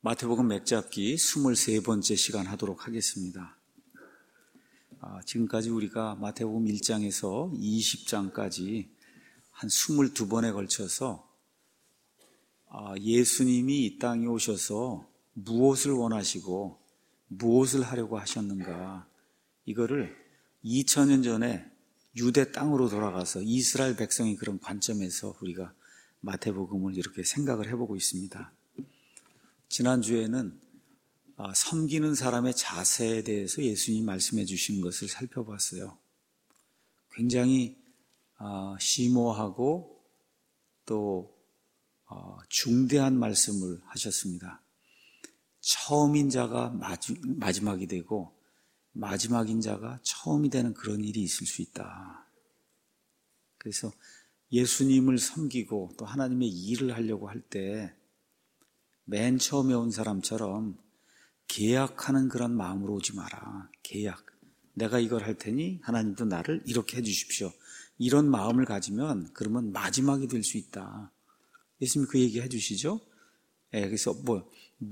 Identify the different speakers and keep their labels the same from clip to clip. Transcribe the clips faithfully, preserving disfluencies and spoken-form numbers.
Speaker 1: 마태복음 맥잡기 이십삼 번째 시간 하도록 하겠습니다. 아, 지금까지 우리가 마태복음 일 장에서 이십 장까지 한 이십이 번에 걸쳐서 아, 예수님이 이 땅에 오셔서 무엇을 원하시고 무엇을 하려고 하셨는가, 이거를 이천 년 전에 유대 땅으로 돌아가서 이스라엘 백성의 그런 관점에서 우리가 마태복음을 이렇게 생각을 해보고 있습니다. 지난주에는 섬기는 사람의 자세에 대해서 예수님이 말씀해 주신 것을 살펴봤어요. 굉장히 심오하고 또 중대한 말씀을 하셨습니다. 처음인 자가 마지막이 되고 마지막인 자가 처음이 되는 그런 일이 있을 수 있다. 그래서 예수님을 섬기고 또 하나님의 일을 하려고 할 때 맨 처음에 온 사람처럼 계약하는 그런 마음으로 오지 마라. 계약. 내가 이걸 할 테니 하나님도 나를 이렇게 해 주십시오. 이런 마음을 가지면 그러면 마지막이 될 수 있다. 예수님이 그 얘기 해 주시죠. 예, 그래서 뭐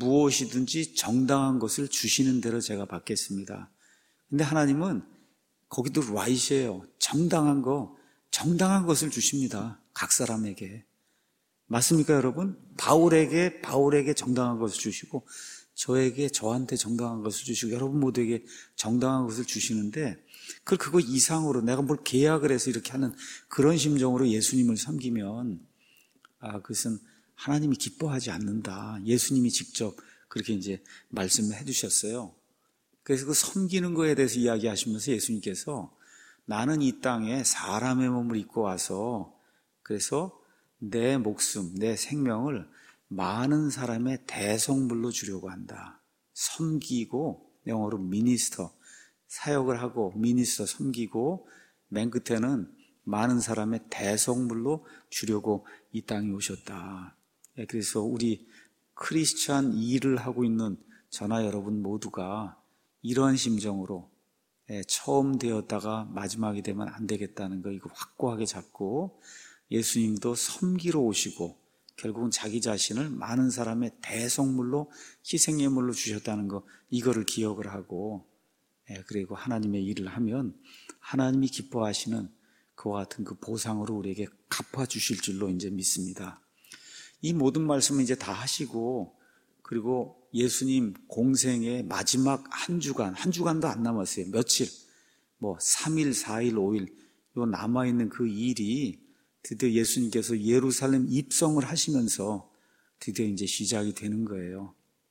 Speaker 1: 무엇이든지 정당한 것을 주시는 대로 제가 받겠습니다. 근데 하나님은 거기도 right이에요. 정당한 거, 정당한 것을 주십니다. 각 사람에게. 맞습니까, 여러분? 바울에게 바울에게 정당한 것을 주시고 저에게 저한테 정당한 것을 주시고 여러분 모두에게 정당한 것을 주시는데, 그걸 그거 이상으로 내가 뭘 계약을 해서 이렇게 하는 그런 심정으로 예수님을 섬기면 아, 그것은 하나님이 기뻐하지 않는다. 예수님이 직접 그렇게 이제 말씀해 주셨어요. 그래서 그 섬기는 거에 대해서 이야기하시면서 예수님께서 나는 이 땅에 사람의 몸을 입고 와서 그래서 내 목숨, 내 생명을 많은 사람의 대성물로 주려고 한다. 섬기고, 영어로 미니스터, 사역을 하고 미니스터 섬기고 맨 끝에는 많은 사람의 대성물로 주려고 이 땅에 오셨다. 그래서 우리 크리스찬 일을 하고 있는 저나 여러분 모두가 이러한 심정으로 처음 되었다가 마지막이 되면 안 되겠다는 거, 이거 확고하게 잡고 예수님도 섬기러 오시고 결국은 자기 자신을 많은 사람의 대성물로 희생예물로 주셨다는 거, 이거를 기억을 하고 그리고 하나님의 일을 하면 하나님이 기뻐하시는 그와 같은 그 보상으로 우리에게 갚아주실 줄로 이제 믿습니다. 이 모든 말씀을 이제 다 하시고 그리고 예수님 공생의 마지막 한 주간, 한 주간도 안 남았어요. 며칠, 뭐 삼 일, 사 일, 오 일 요 남아있는 그 일이 드디어 예수님께서 예루살렘 입성을 하시면서 드디어 이제 시작이 되는 거예요.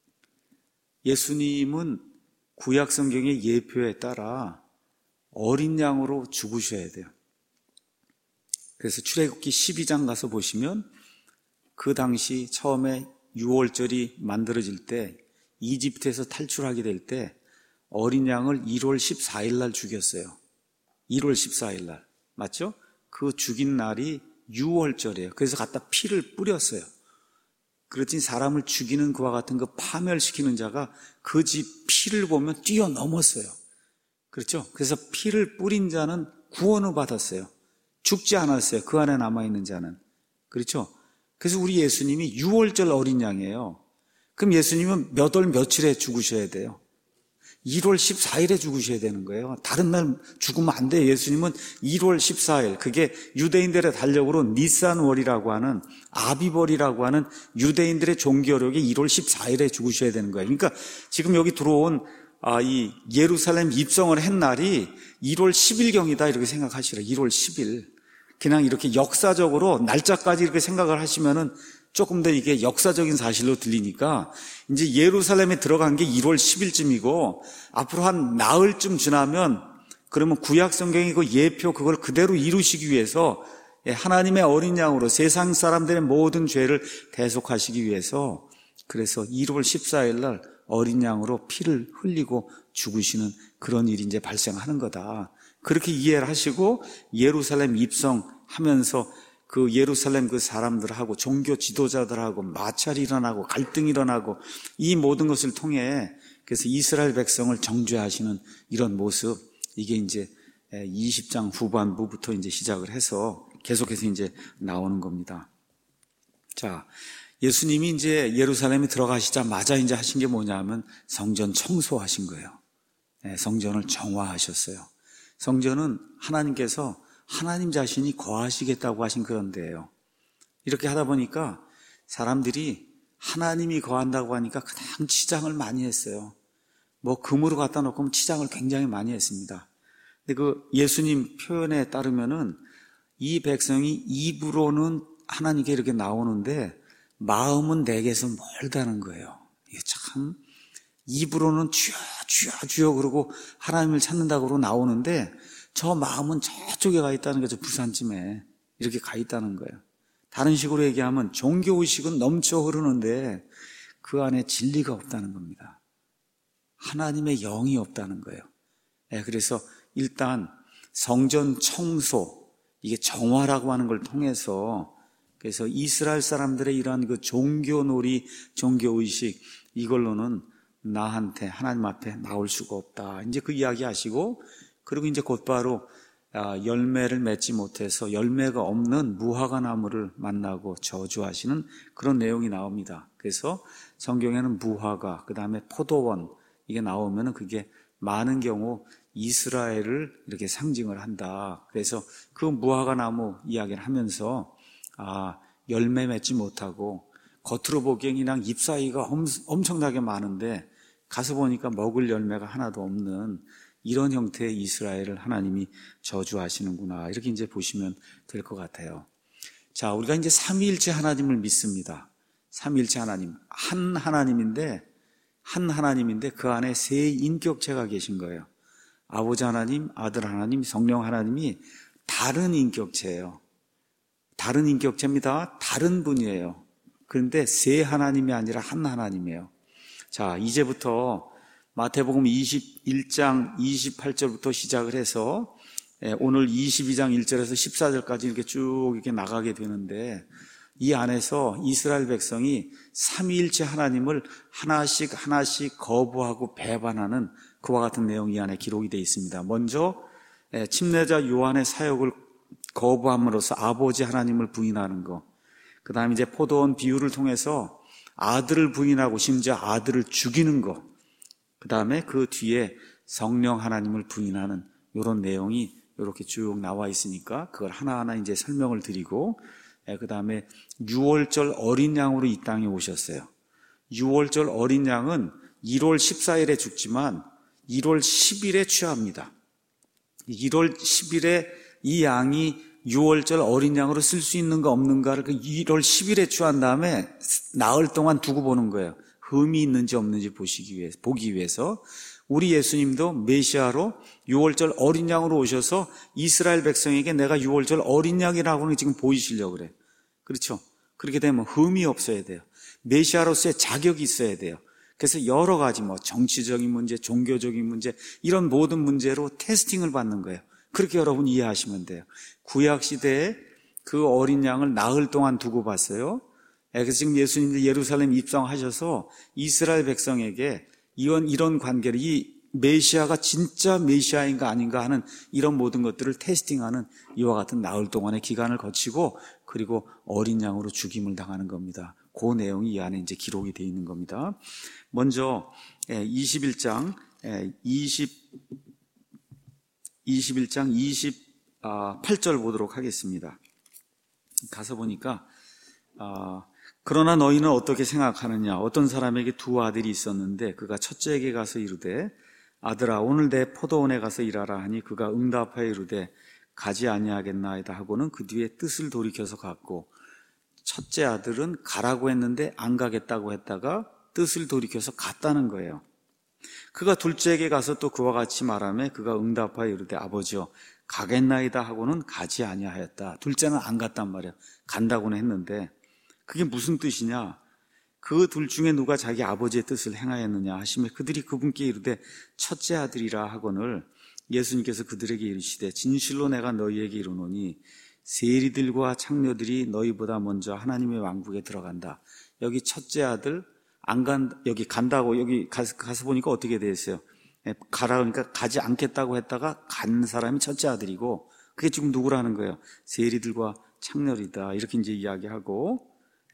Speaker 1: 예수님은 구약 성경의 예표에 따라 어린 양으로 죽으셔야 돼요. 그래서 출애굽기 십이 장 가서 보시면 그 당시 처음에 유월절이 만들어질 때 이집트에서 탈출하게 될 때 어린 양을 일월 십사일 날 죽였어요. 일월 십사일 날. 맞죠? 그 죽인 날이 유월절이에요. 그래서 갖다 피를 뿌렸어요. 그렇지 사람을 죽이는 그와 같은 그 파멸시키는 자가 그 집 피를 보면 뛰어넘었어요. 그렇죠? 그래서 피를 뿌린 자는 구원을 받았어요. 죽지 않았어요. 그 안에 남아있는 자는. 그렇죠? 그래서 우리 예수님이 유월절 어린 양이에요. 그럼 예수님은 몇 월 며칠에 죽으셔야 돼요? 일월 십사일에 죽으셔야 되는 거예요. 다른 날 죽으면 안 돼요. 예수님은 일월 십사일, 그게 유대인들의 달력으로 니산월이라고 하는, 아비벌이라고 하는 유대인들의 종교력이 일월 십사일에 죽으셔야 되는 거예요. 그러니까 지금 여기 들어온 아, 이 예루살렘 입성을 한 날이 일월 십일경이다 이렇게 생각하시라. 일월 십일. 그냥 이렇게 역사적으로 날짜까지 이렇게 생각을 하시면은 조금 더 이게 역사적인 사실로 들리니까 이제 예루살렘에 들어간 게 일월 십일쯤이고 앞으로 한 나흘쯤 지나면 그러면 구약 성경이 그 예표 그걸 그대로 이루시기 위해서 하나님의 어린 양으로 세상 사람들의 모든 죄를 대속하시기 위해서 그래서 일월 십사일 날 어린 양으로 피를 흘리고 죽으시는 그런 일이 이제 발생하는 거다. 그렇게 이해를 하시고 예루살렘 입성하면서 그 예루살렘 그 사람들하고 종교 지도자들하고 마찰이 일어나고 갈등이 일어나고 이 모든 것을 통해 그래서 이스라엘 백성을 정죄하시는 이런 모습, 이게 이제 이십 장 후반부부터 이제 시작을 해서 계속해서 이제 나오는 겁니다. 자, 예수님이 이제 예루살렘에 들어가시자마자 이제 하신 게 뭐냐면 성전 청소하신 거예요. 네, 성전을 정화하셨어요. 성전은 하나님께서 하나님 자신이 거하시겠다고 하신 그런 데예요. 이렇게 하다 보니까 사람들이 하나님이 거한다고 하니까 그냥 치장을 많이 했어요. 뭐 금으로 갖다 놓고 치장을 굉장히 많이 했습니다. 근데 그 예수님 표현에 따르면은 이 백성이 입으로는 하나님께 이렇게 나오는데 마음은 내게서 멀다는 거예요. 이게 참 입으로는 주여 주여 주여 그러고 하나님을 찾는다고 그러고 나오는데 저 마음은 저쪽에 가 있다는 거죠. 부산쯤에 이렇게 가 있다는 거예요. 다른 식으로 얘기하면 종교의식은 넘쳐 흐르는데 그 안에 진리가 없다는 겁니다. 하나님의 영이 없다는 거예요. 네, 그래서 일단 성전 청소, 이게 정화라고 하는 걸 통해서 그래서 이스라엘 사람들의 이러한 그 종교놀이, 종교의식 이걸로는 나한테 하나님 앞에 나올 수가 없다. 이제 그 이야기 하시고 그리고 이제 곧바로 열매를 맺지 못해서 열매가 없는 무화과 나무를 만나고 저주하시는 그런 내용이 나옵니다. 그래서 성경에는 무화과, 그 다음에 포도원 이게 나오면은 그게 많은 경우 이스라엘을 이렇게 상징을 한다. 그래서 그 무화과 나무 이야기를 하면서 아, 열매 맺지 못하고 겉으로 보기엔 그냥 잎사귀가 엄청나게 많은데 가서 보니까 먹을 열매가 하나도 없는 이런 형태의 이스라엘을 하나님이 저주하시는구나. 이렇게 이제 보시면 될 것 같아요. 자, 우리가 이제 삼위일체 하나님을 믿습니다. 삼위일체 하나님. 한 하나님인데, 한 하나님인데 그 안에 세 인격체가 계신 거예요. 아버지 하나님, 아들 하나님, 성령 하나님이 다른 인격체예요. 다른 인격체입니다. 다른 분이에요. 그런데 세 하나님이 아니라 한 하나님이에요. 자, 이제부터 마태복음 이십일 장 이십팔 절부터 시작을 해서 오늘 이십이 장 일 절에서 십사 절까지 이렇게 쭉 이렇게 나가게 되는데 이 안에서 이스라엘 백성이 삼위일체 하나님을 하나씩 하나씩 거부하고 배반하는 그와 같은 내용이 이 안에 기록이 되어 있습니다. 먼저 침례자 요한의 사역을 거부함으로써 아버지 하나님을 부인하는 것, 그 다음에 이제 포도원 비유를 통해서 아들을 부인하고 심지어 아들을 죽이는 것, 그 다음에 그 뒤에 성령 하나님을 부인하는 이런 내용이 이렇게 쭉 나와 있으니까 그걸 하나하나 이제 설명을 드리고, 그 다음에 유월절 어린 양으로 이 땅에 오셨어요. 유월절 어린 양은 일월 십사일에 죽지만 일월 십일에 취합니다. 일월 십일에 이 양이 유월절 어린 양으로 쓸 수 있는가 없는가를 그 일월 십일에 취한 다음에 나흘 동안 두고 보는 거예요. 흠이 있는지 없는지 보시기 위해서, 보기 위해서. 우리 예수님도 메시아로 유월절 어린 양으로 오셔서 이스라엘 백성에게 내가 유월절 어린 양이라고는 지금 보이시려고 그래요. 그렇죠? 그렇게 되면 흠이 없어야 돼요. 메시아로서의 자격이 있어야 돼요. 그래서 여러 가지 뭐 정치적인 문제, 종교적인 문제 이런 모든 문제로 테스팅을 받는 거예요. 그렇게 여러분 이해하시면 돼요. 구약시대에 그 어린 양을 나흘 동안 두고 봤어요. 그래서 지금 예수님도 예루살렘 입성하셔서 이스라엘 백성에게 이런, 이런 관계를, 이 메시아가 진짜 메시아인가 아닌가 하는 이런 모든 것들을 테스팅하는 이와 같은 나흘 동안의 기간을 거치고 그리고 어린 양으로 죽임을 당하는 겁니다. 그 내용이 이 안에 이제 기록이 되어 있는 겁니다. 먼저 이십일 장 이십, 이십일 장 이십팔 절 보도록 하겠습니다. 가서 보니까 아, 그러나 너희는 어떻게 생각하느냐? 어떤 사람에게 두 아들이 있었는데 그가 첫째에게 가서 이르되 아들아 오늘 내 포도원에 가서 일하라 하니 그가 응답하여 이르되 가지 아니하겠나이다 하고는 그 뒤에 뜻을 돌이켜서 갔고, 첫째 아들은 가라고 했는데 안 가겠다고 했다가 뜻을 돌이켜서 갔다는 거예요. 그가 둘째에게 가서 또 그와 같이 말하며 그가 응답하여 이르되 아버지여 가겠나이다 하고는 가지 아니하였다. 둘째는 안 갔단 말이에요. 간다고는 했는데 그게 무슨 뜻이냐? 그 둘 중에 누가 자기 아버지의 뜻을 행하였느냐 하시며 그들이 그분께 이르되 첫째 아들이라 하거늘 예수님께서 그들에게 이르시되 진실로 내가 너희에게 이르노니 세리들과 창녀들이 너희보다 먼저 하나님의 왕국에 들어간다. 여기 첫째 아들 안 간, 여기 간다고 여기 가서, 가서 보니까 어떻게 되어 있어요? 가라 그러니까 가지 않겠다고 했다가 간 사람이 첫째 아들이고 그게 지금 누구라는 거예요? 세리들과 창녀이다. 이렇게 이제 이야기하고, 예,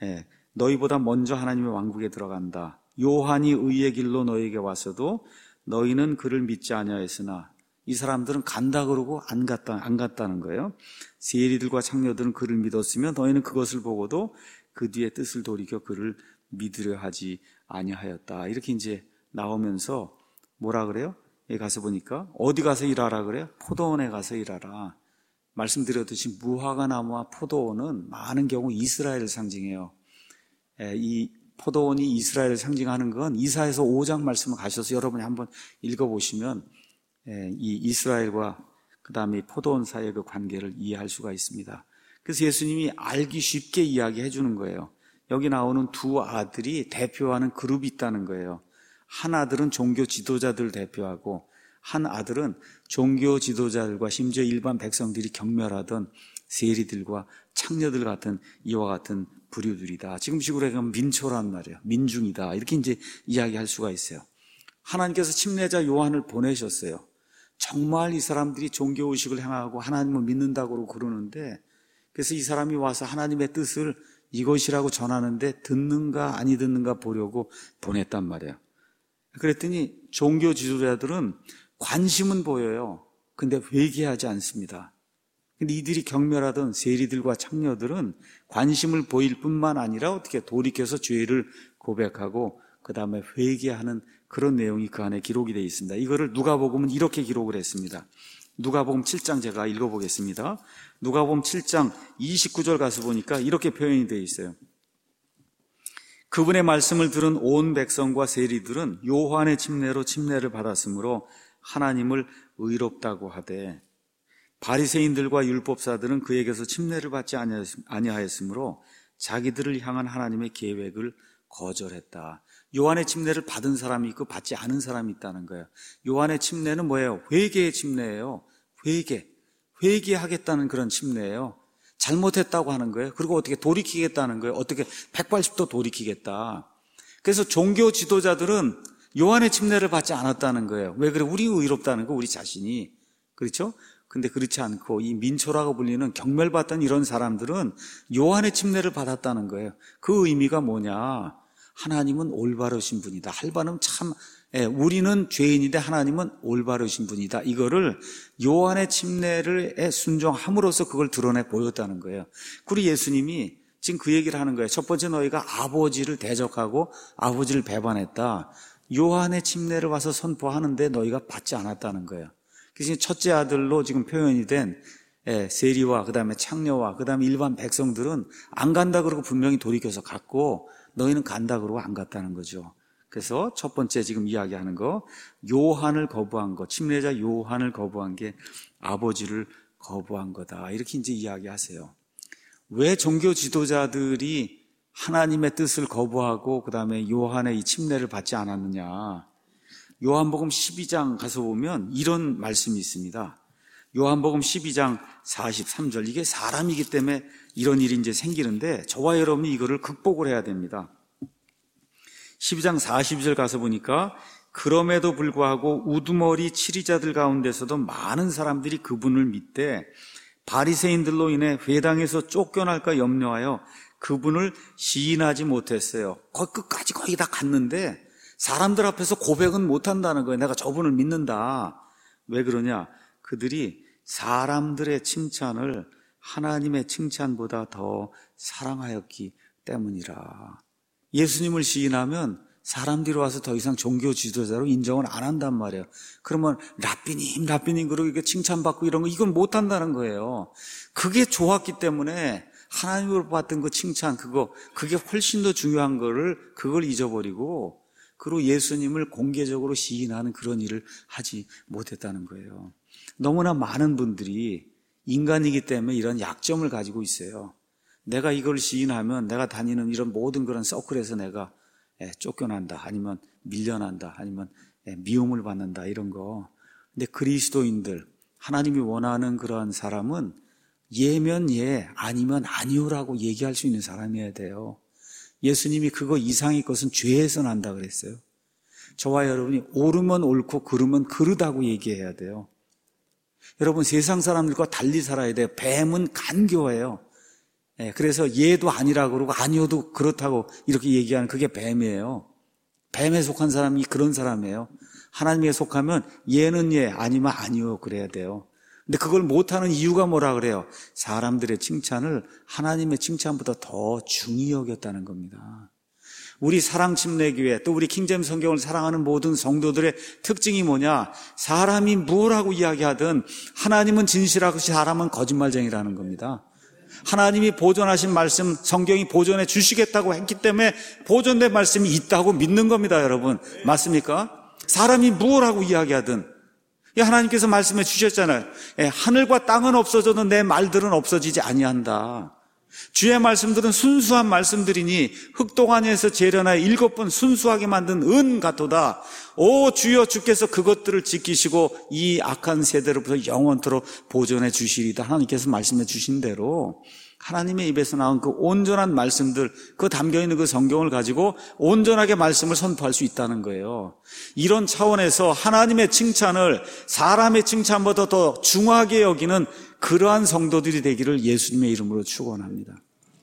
Speaker 1: 너희보다 먼저 하나님의 왕국에 들어간다. 요한이 의의 길로 너희에게 왔어도 너희는 그를 믿지 아니하였으나 이 사람들은 간다 그러고 안 갔다, 안 갔다는 거예요. 세리들과 창녀들은 그를 믿었으며 너희는 그것을 보고도 그 뒤에 뜻을 돌이켜 그를 믿으려 하지 아니하였다. 이렇게 이제 나오면서 뭐라 그래요? 여기 가서 보니까 어디 가서 일하라 그래요? 포도원에 가서 일하라. 말씀드렸듯이 무화과 나무와 포도원은 많은 경우 이스라엘을 상징해요. 이 포도원이 이스라엘을 상징하는 건 이사야서 오 장 말씀을 가셔서 여러분이 한번 읽어보시면 이 이스라엘과 그 다음에 포도원 사이의 그 관계를 이해할 수가 있습니다. 그래서 예수님이 알기 쉽게 이야기해 주는 거예요. 여기 나오는 두 아들이 대표하는 그룹이 있다는 거예요. 한 아들은 종교 지도자들을 대표하고 한 아들은 종교 지도자들과 심지어 일반 백성들이 경멸하던 세리들과 창녀들 같은 이와 같은 부류들이다. 지금식으로 얘기하면 민초란 말이에요. 민중이다. 이렇게 이제 이야기할 수가 있어요. 하나님께서 침례자 요한을 보내셨어요. 정말 이 사람들이 종교의식을 행하고 하나님을 믿는다고 그러는데 그래서 이 사람이 와서 하나님의 뜻을 이것이라고 전하는데 듣는가 아니 듣는가 보려고 보냈단 말이에요. 그랬더니 종교 지도자들은 관심은 보여요. 근데 회개하지 않습니다. 근데 이들이 경멸하던 세리들과 창녀들은 관심을 보일 뿐만 아니라 어떻게 돌이켜서 죄를 고백하고 그 다음에 회개하는 그런 내용이 그 안에 기록이 되어 있습니다. 이거를 누가복음은 이렇게 기록을 했습니다. 누가복음 칠 장 제가 읽어보겠습니다. 누가복음 칠 장 이십구 절 가서 보니까 이렇게 표현이 되어 있어요. 그분의 말씀을 들은 온 백성과 세리들은 요한의 침례로 침례를 받았으므로 하나님을 의롭다고 하되 바리새인들과 율법사들은 그에게서 침례를 받지 아니하였으므로 자기들을 향한 하나님의 계획을 거절했다. 요한의 침례를 받은 사람이 있고 받지 않은 사람이 있다는 거예요. 요한의 침례는 뭐예요? 회개의 침례예요. 회개. 회개하겠다는 그런 침례예요. 잘못했다고 하는 거예요. 그리고 어떻게 돌이키겠다는 거예요. 어떻게 백팔십 도 돌이키겠다. 그래서 종교 지도자들은 요한의 침례를 받지 않았다는 거예요. 왜 그래? 우리 의롭다는 거, 우리 자신이. 그렇죠? 근데 그렇지 않고 이 민초라고 불리는 경멸받던 이런 사람들은 요한의 침례를 받았다는 거예요. 그 의미가 뭐냐? 하나님은 올바르신 분이다. 할바름 참, 예, 우리는 죄인인데 하나님은 올바르신 분이다. 이거를 요한의 침례를 순종함으로써 그걸 드러내 보였다는 거예요. 그리고 예수님이 지금 그 얘기를 하는 거예요. 첫 번째 너희가 아버지를 대적하고 아버지를 배반했다. 요한의 침례를 와서 선포하는데 너희가 받지 않았다는 거예요. 그래서 첫째 아들로 지금 표현이 된 세리와 그 다음에 창녀와 그 다음에 일반 백성들은 안 간다 그러고 분명히 돌이켜서 갔고 너희는 간다 그러고 안 갔다는 거죠. 그래서 첫 번째 지금 이야기하는 거, 요한을 거부한 거, 침례자 요한을 거부한 게 아버지를 거부한 거다. 이렇게 이제 이야기하세요. 왜 종교 지도자들이 하나님의 뜻을 거부하고 그 다음에 요한의 이 침례를 받지 않았느냐? 요한복음 십이 장 가서 보면 이런 말씀이 있습니다. 요한복음 십이 장 사십삼 절. 이게 사람이기 때문에 이런 일이 이제 생기는데 저와 여러분이 이거를 극복을 해야 됩니다. 십이 장 사십 절 가서 보니까 그럼에도 불구하고 우두머리 치리자들 가운데서도 많은 사람들이 그분을 믿되 바리새인들로 인해 회당에서 쫓겨날까 염려하여 그분을 시인하지 못했어요. 거의 끝까지 거의 다 갔는데 사람들 앞에서 고백은 못한다는 거예요. 내가 저분을 믿는다. 왜 그러냐? 그들이 사람들의 칭찬을 하나님의 칭찬보다 더 사랑하였기 때문이라. 예수님을 시인하면 사람들이 와서 더 이상 종교 지도자로 인정을 안 한단 말이에요. 그러면 라삐님, 라삐님 그러고 칭찬받고 이런 거 이건 못한다는 거예요. 그게 좋았기 때문에 하나님으로 받던 그 칭찬 그거 그게 훨씬 더 중요한 거를 그걸 잊어버리고 그리고 예수님을 공개적으로 시인하는 그런 일을 하지 못했다는 거예요. 너무나 많은 분들이 인간이기 때문에 이런 약점을 가지고 있어요. 내가 이걸 시인하면 내가 다니는 이런 모든 그런 서클에서 내가 쫓겨난다, 아니면 밀려난다, 아니면 미움을 받는다 이런 거. 근데 그리스도인들, 하나님이 원하는 그러한 사람은 예면 예, 아니면 아니오라고 얘기할 수 있는 사람이어야 돼요. 예수님이 그거 이상의 것은 죄에서 난다 그랬어요. 저와 여러분이 옳으면 옳고 그르면 그르다고 얘기해야 돼요. 여러분 세상 사람들과 달리 살아야 돼요. 뱀은 간교해요. 예, 그래서 얘도 아니라고 그러고 아니어도 그렇다고 이렇게 얘기하는 그게 뱀이에요. 뱀에 속한 사람이 그런 사람이에요. 하나님에 속하면 얘는 얘, 아니면 아니요 그래야 돼요. 근데 그걸 못하는 이유가 뭐라 그래요? 사람들의 칭찬을 하나님의 칭찬보다 더 중히 여겼다는 겁니다. 우리 사랑침례교회 또 우리 킹제임스 성경을 사랑하는 모든 성도들의 특징이 뭐냐? 사람이 뭐라고 이야기하든 하나님은 진실하고 사람은 거짓말쟁이라는 겁니다. 하나님이 보존하신 말씀, 성경이 보존해 주시겠다고 했기 때문에 보존된 말씀이 있다고 믿는 겁니다, 여러분. 맞습니까? 사람이 뭐라고 이야기하든 하나님께서 말씀해 주셨잖아요. 하늘과 땅은 없어져도 내 말들은 없어지지 아니한다. 주의 말씀들은 순수한 말씀들이니 흙동안에서 재련하여 일곱 번 순수하게 만든 은 같도다. 오 주여, 주께서 그것들을 지키시고 이 악한 세대로부터 영원토록 보존해 주시리다. 하나님께서 말씀해 주신 대로 하나님의 입에서 나온 그 온전한 말씀들, 그 담겨있는 그 성경을 가지고 온전하게 말씀을 선포할 수 있다는 거예요. 이런 차원에서 하나님의 칭찬을 사람의 칭찬보다 더 중하게 여기는 그러한 성도들이 되기를 예수님의 이름으로 축원합니다.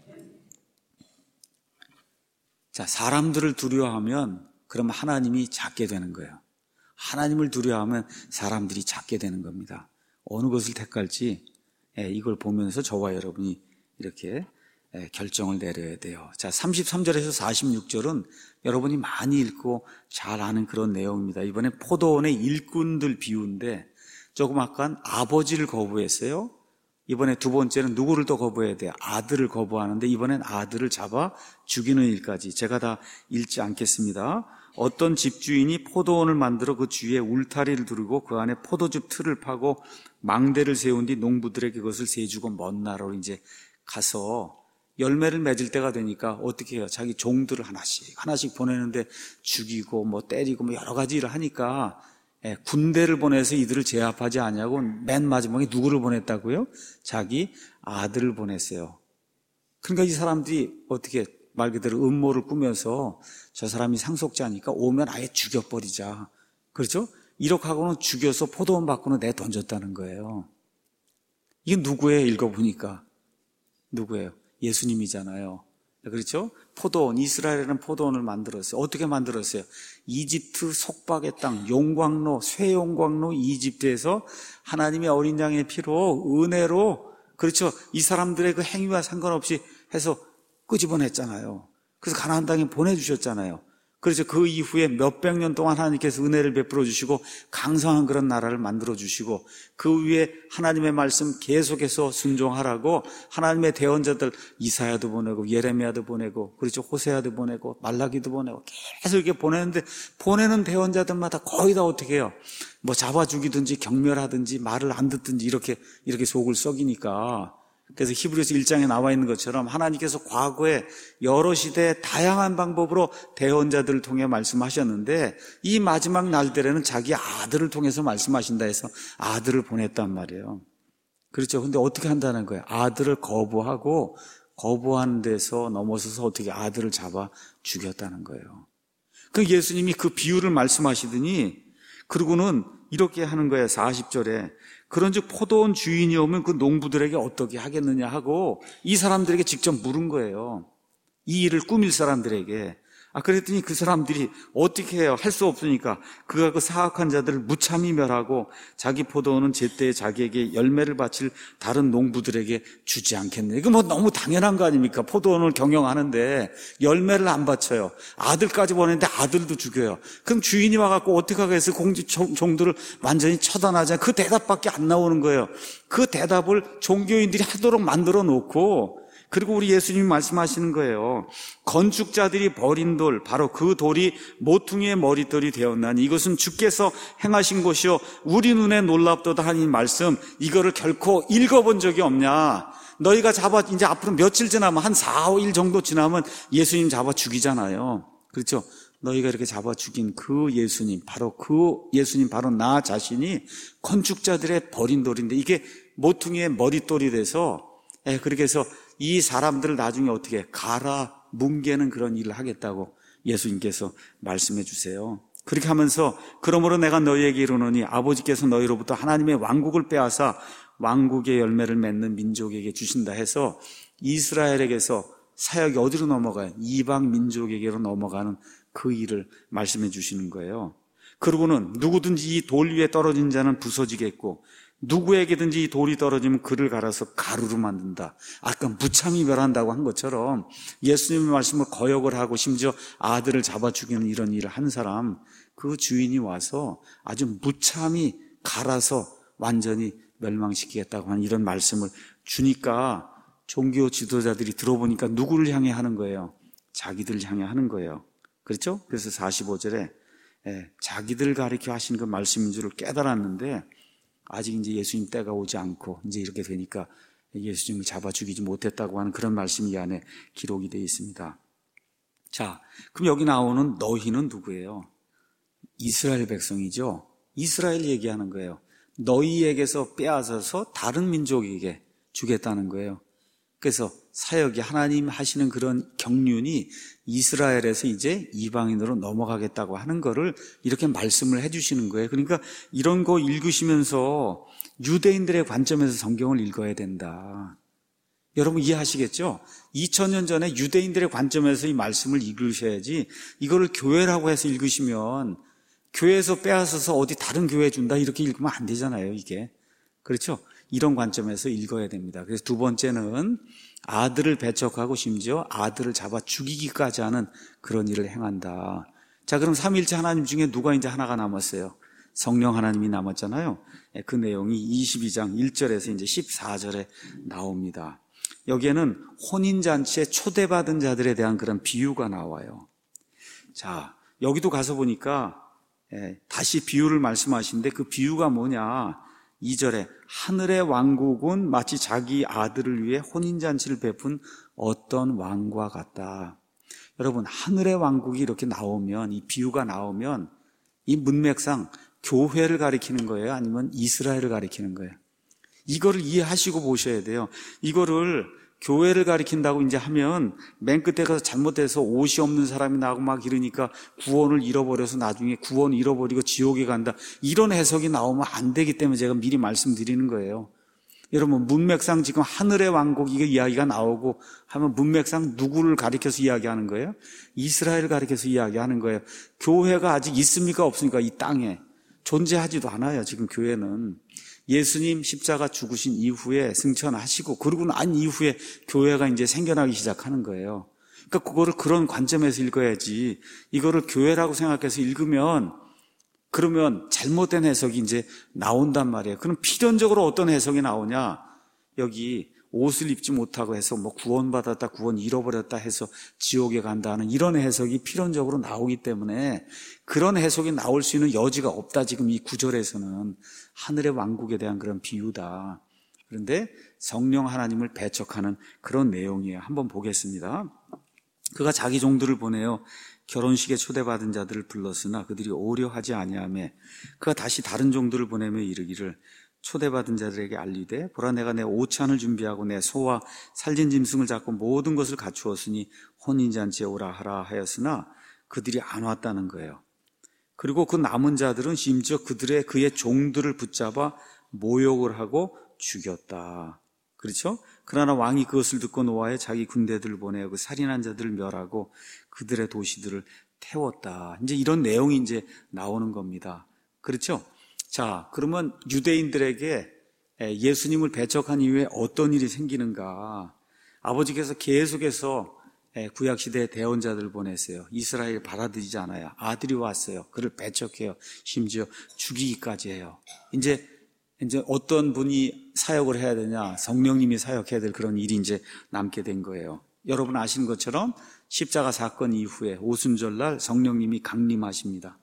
Speaker 1: 자, 사람들을 두려워하면 그럼 하나님이 작게 되는 거예요. 하나님을 두려워하면 사람들이 작게 되는 겁니다. 어느 것을 택할지 이걸 보면서 저와 여러분이 이렇게 결정을 내려야 돼요. 자, 삼십삼 절에서 사십육 절은 여러분이 많이 읽고 잘 아는 그런 내용입니다. 이번에 포도원의 일꾼들 비유인데 조금 아까 아버지를 거부했어요. 이번에 두 번째는 누구를 또 거부해야 돼요? 아들을 거부하는데 이번엔 아들을 잡아 죽이는 일까지. 제가 다 읽지 않겠습니다. 어떤 집주인이 포도원을 만들어 그 주위에 울타리를 두르고 그 안에 포도즙 틀을 파고 망대를 세운 뒤 농부들에게 그것을 세주고 먼 나라로 이제 가서 열매를 맺을 때가 되니까 어떻게 해요? 자기 종들을 하나씩 하나씩 보내는데 죽이고 뭐 때리고 뭐 여러 가지 일을 하니까 예, 군대를 보내서 이들을 제압하지 않냐고 맨 마지막에 누구를 보냈다고요? 자기 아들을 보냈어요. 그러니까 이 사람들이 어떻게 말 그대로 음모를 꾸며서 저 사람이 상속자니까 오면 아예 죽여버리자. 그렇죠? 이렇게 하고는 죽여서 포도원 밖으로 내던졌다는 거예요. 이게 누구예요? 읽어보니까. 누구예요? 예수님이잖아요. 그렇죠? 포도원, 이스라엘에는 포도원을 만들었어요. 어떻게 만들었어요? 이집트 속박의 땅, 용광로, 쇠용광로 이집트에서 하나님의 어린 양의 피로, 은혜로, 그렇죠? 이 사람들의 그 행위와 상관없이 해서 끄집어냈잖아요. 그래서 가나안 땅에 보내주셨잖아요. 그래서 그 이후에 몇백 년 동안 하나님께서 은혜를 베풀어 주시고 강성한 그런 나라를 만들어 주시고 그 위에 하나님의 말씀 계속해서 순종하라고 하나님의 대언자들 이사야도 보내고 예레미야도 보내고 그렇죠, 호세아도 보내고 말라기도 보내고 계속 이렇게 보내는데 보내는 대언자들마다 거의 다 어떻게 해요? 뭐 잡아 죽이든지 경멸하든지 말을 안 듣든지 이렇게 이렇게 속을 썩이니까. 그래서 히브리서 일 장에 나와 있는 것처럼 하나님께서 과거에 여러 시대에 다양한 방법으로 대언자들을 통해 말씀하셨는데 이 마지막 날들에는 자기 아들을 통해서 말씀하신다 해서 아들을 보냈단 말이에요. 그렇죠. 근데 어떻게 한다는 거예요? 아들을 거부하고 거부하는 데서 넘어서서 어떻게 아들을 잡아 죽였다는 거예요. 그 예수님이 그 비유를 말씀하시더니 그러고는 이렇게 하는 거예요. 사십 절에 그런즉 포도원 주인이 오면 그 농부들에게 어떻게 하겠느냐 하고 이 사람들에게 직접 물은 거예요. 이 일을 꾸밀 사람들에게. 아, 그랬더니 그 사람들이 어떻게 해요? 할 수 없으니까 그가 그 사악한 자들을 무참히 멸하고 자기 포도원은 제때에 자기에게 열매를 바칠 다른 농부들에게 주지 않겠네. 이거 뭐 너무 당연한 거 아닙니까? 포도원을 경영하는데 열매를 안 바쳐요. 아들까지 보냈는데 아들도 죽여요. 그럼 주인이 와갖고 어떻게 하겠어요? 공지 종들을 완전히 처단하자. 그 대답밖에 안 나오는 거예요. 그 대답을 종교인들이 하도록 만들어 놓고 그리고 우리 예수님이 말씀하시는 거예요. 건축자들이 버린 돌, 바로 그 돌이 모퉁이의 머릿돌이 되었나니 이것은 주께서 행하신 것이요 우리 눈에 놀랍도다 하니 말씀, 이거를 결코 읽어본 적이 없냐. 너희가 잡아 이제 앞으로 며칠 지나면 한 사, 오 일 정도 지나면 예수님 잡아 죽이잖아요. 그렇죠? 너희가 이렇게 잡아 죽인 그 예수님, 바로 그 예수님, 바로 나 자신이 건축자들의 버린 돌인데 이게 모퉁이의 머릿돌이 돼서 예, 그렇게 해서 이 사람들을 나중에 어떻게 갈아 뭉개는 그런 일을 하겠다고 예수님께서 말씀해 주세요. 그렇게 하면서 그러므로 내가 너희에게 이르노니 아버지께서 너희로부터 하나님의 왕국을 빼앗아 왕국의 열매를 맺는 민족에게 주신다 해서 이스라엘에게서 사역이 어디로 넘어가요? 이방 민족에게로 넘어가는 그 일을 말씀해 주시는 거예요. 그리고는 누구든지 이 돌 위에 떨어진 자는 부서지겠고 누구에게든지 이 돌이 떨어지면 그를 갈아서 가루로 만든다. 아까 무참히 멸한다고 한 것처럼 예수님의 말씀을 거역을 하고 심지어 아들을 잡아 죽이는 이런 일을 한 사람, 그 주인이 와서 아주 무참히 갈아서 완전히 멸망시키겠다고 하는 이런 말씀을 주니까 종교 지도자들이 들어보니까 누구를 향해 하는 거예요? 자기들을 향해 하는 거예요. 그렇죠? 그래서 사십오 절에 예, 자기들 가리켜 하신 그 말씀인 줄을 깨달았는데 아직 이제 예수님 때가 오지 않고 이제 이렇게 되니까 예수님을 잡아 죽이지 못했다고 하는 그런 말씀이 이 안에 기록이 되어 있습니다. 자, 그럼 여기 나오는 너희는 누구예요? 이스라엘 백성이죠. 이스라엘 얘기하는 거예요. 너희에게서 빼앗아서 다른 민족에게 주겠다는 거예요. 그래서 사역이 하나님 하시는 그런 경륜이 이스라엘에서 이제 이방인으로 넘어가겠다고 하는 거를 이렇게 말씀을 해주시는 거예요. 그러니까 이런 거 읽으시면서 유대인들의 관점에서 성경을 읽어야 된다. 여러분 이해하시겠죠? 이천 년 전에 유대인들의 관점에서 이 말씀을 읽으셔야지 이거를 교회라고 해서 읽으시면 교회에서 빼앗아서 어디 다른 교회에 준다 이렇게 읽으면 안 되잖아요, 이게. 그렇죠? 이런 관점에서 읽어야 됩니다. 그래서 두 번째는 아들을 배척하고 심지어 아들을 잡아 죽이기까지 하는 그런 일을 행한다. 자, 그럼 삼위일체 하나님 중에 누가 이제 하나가 남았어요? 성령 하나님이 남았잖아요. 그 내용이 이십이 장 일 절에서 이제 십사 절에 나옵니다. 여기에는 혼인잔치에 초대받은 자들에 대한 그런 비유가 나와요. 자, 여기도 가서 보니까 다시 비유를 말씀하시는데 그 비유가 뭐냐? 이 절에 하늘의 왕국은 마치 자기 아들을 위해 혼인잔치를 베푼 어떤 왕과 같다. 여러분, 하늘의 왕국이 이렇게 나오면, 이 비유가 나오면 이 문맥상 교회를 가리키는 거예요? 아니면 이스라엘을 가리키는 거예요? 이거를 이해하시고 보셔야 돼요. 이거를 교회를 가리킨다고 이제 하면 맨 끝에 가서 잘못해서 옷이 없는 사람이 나고 막 이러니까 구원을 잃어버려서 나중에 구원을 잃어버리고 지옥에 간다. 이런 해석이 나오면 안 되기 때문에 제가 미리 말씀드리는 거예요. 여러분 문맥상 지금 하늘의 왕국 이게 이야기가 나오고 하면 문맥상 누구를 가리켜서 이야기하는 거예요? 이스라엘을 가리켜서 이야기하는 거예요. 교회가 아직 있습니까? 없습니까? 이 땅에 존재하지도 않아요. 지금 교회는. 예수님 십자가 죽으신 이후에 승천하시고 그러고 난 이후에 교회가 이제 생겨나기 시작하는 거예요. 그러니까 그거를 그런 관점에서 읽어야지 이거를 교회라고 생각해서 읽으면 그러면 잘못된 해석이 이제 나온단 말이에요. 그럼 필연적으로 어떤 해석이 나오냐? 여기 옷을 입지 못하고 해서 뭐 구원받았다, 구원 잃어버렸다 해서 지옥에 간다는 이런 해석이 필연적으로 나오기 때문에 그런 해석이 나올 수 있는 여지가 없다. 지금 이 구절에서는 하늘의 왕국에 대한 그런 비유다. 그런데 성령 하나님을 배척하는 그런 내용이에요. 한번 보겠습니다. 그가 자기 종들을 보내어 결혼식에 초대받은 자들을 불렀으나 그들이 오려하지 아니하매 그가 다시 다른 종들을 보내며 이르기를 초대받은 자들에게 알리되 보라 내가 내 오찬을 준비하고 내 소와 살진 짐승을 잡고 모든 것을 갖추었으니 혼인잔치에 오라 하라 하였으나 그들이 안 왔다는 거예요. 그리고 그 남은 자들은 심지어 그들의 그의 종들을 붙잡아 모욕을 하고 죽였다. 그렇죠? 그러나 왕이 그것을 듣고 노하여 자기 군대들을 보내어 그 살인한 자들을 멸하고 그들의 도시들을 태웠다. 이제 이런 내용이 이제 나오는 겁니다. 그렇죠? 자, 그러면 유대인들에게 예수님을 배척한 이후에 어떤 일이 생기는가? 아버지께서 계속해서 구약시대의 대언자들을 보냈어요. 이스라엘 받아들이지 않아요. 아들이 왔어요. 그를 배척해요. 심지어 죽이기까지 해요. 이제, 이제 어떤 분이 사역을 해야 되냐? 성령님이 사역해야 될 그런 일이 이제 남게 된 거예요. 여러분 아시는 것처럼 십자가 사건 이후에 오순절날 성령님이 강림하십니다.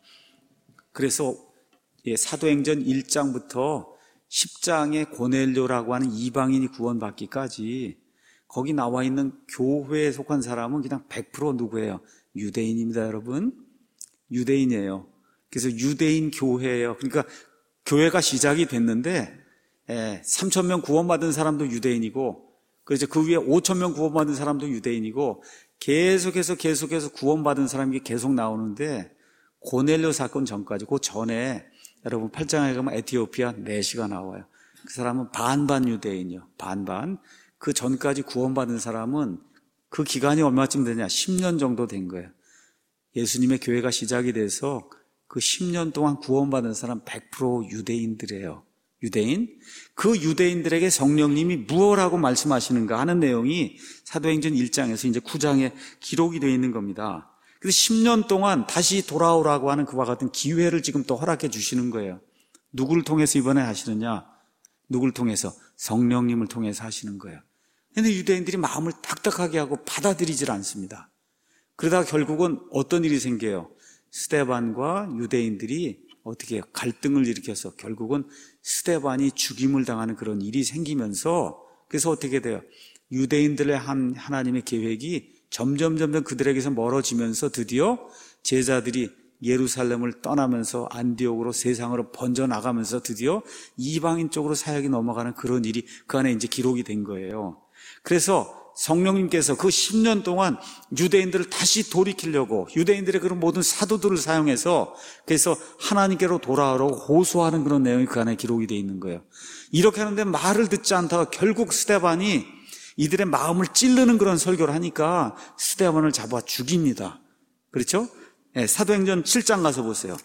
Speaker 1: 그래서 예, 사도행전 일 장부터 십 장의 고넬료라고 하는 이방인이 구원받기까지 거기 나와 있는 교회에 속한 사람은 그냥 백 퍼센트 누구예요? 유대인입니다, 여러분. 유대인이에요. 그래서 유대인 교회예요. 그러니까 교회가 시작이 됐는데 예, 삼천 명 구원받은 사람도 유대인이고 그래서 그 위에 오천 명 구원받은 사람도 유대인이고 계속해서 계속해서 구원받은 사람이 계속 나오는데 고넬료 사건 전까지 그 전에 여러분 팔 장에 가면 에티오피아 내시가 나와요. 그 사람은 반반 유대인이요. 반반. 그 전까지 구원받은 사람은 그 기간이 얼마쯤 되냐? 십 년 정도 된 거예요. 예수님의 교회가 시작이 돼서 그 십 년 동안 구원받은 사람 백 퍼센트 유대인들이에요. 유대인. 그 유대인들에게 성령님이 무엇라고 말씀하시는가 하는 내용이 사도행전 일 장에서 이제 구 장에 기록이 되어 있는 겁니다. 그래서 십 년 동안 다시 돌아오라고 하는 그와 같은 기회를 지금 또 허락해 주시는 거예요. 누구를 통해서 이번에 하시느냐? 누구를 통해서? 성령님을 통해서 하시는 거예요. 그런데 유대인들이 마음을 딱딱하게 하고 받아들이질 않습니다. 그러다가 결국은 어떤 일이 생겨요? 스데반과 유대인들이 어떻게 해요? 갈등을 일으켜서 결국은 스데반이 죽임을 당하는 그런 일이 생기면서 그래서 어떻게 돼요? 유대인들의 한 하나님의 계획이 점점 점점 그들에게서 멀어지면서 드디어 제자들이 예루살렘을 떠나면서 안디옥으로 세상으로 번져나가면서 드디어 이방인 쪽으로 사역이 넘어가는 그런 일이 그 안에 이제 기록이 된 거예요. 그래서 성령님께서 그 십 년 동안 유대인들을 다시 돌이키려고 유대인들의 그런 모든 사도들을 사용해서 그래서 하나님께로 돌아오라고 호소하는 그런 내용이 그 안에 기록이 되어 있는 거예요. 이렇게 하는데 말을 듣지 않다가 결국 스데반이 이들의 마음을 찌르는 그런 설교를 하니까 스데반을 잡아 죽입니다. 그렇죠? 네, 사도행전 칠 장 가서 보세요.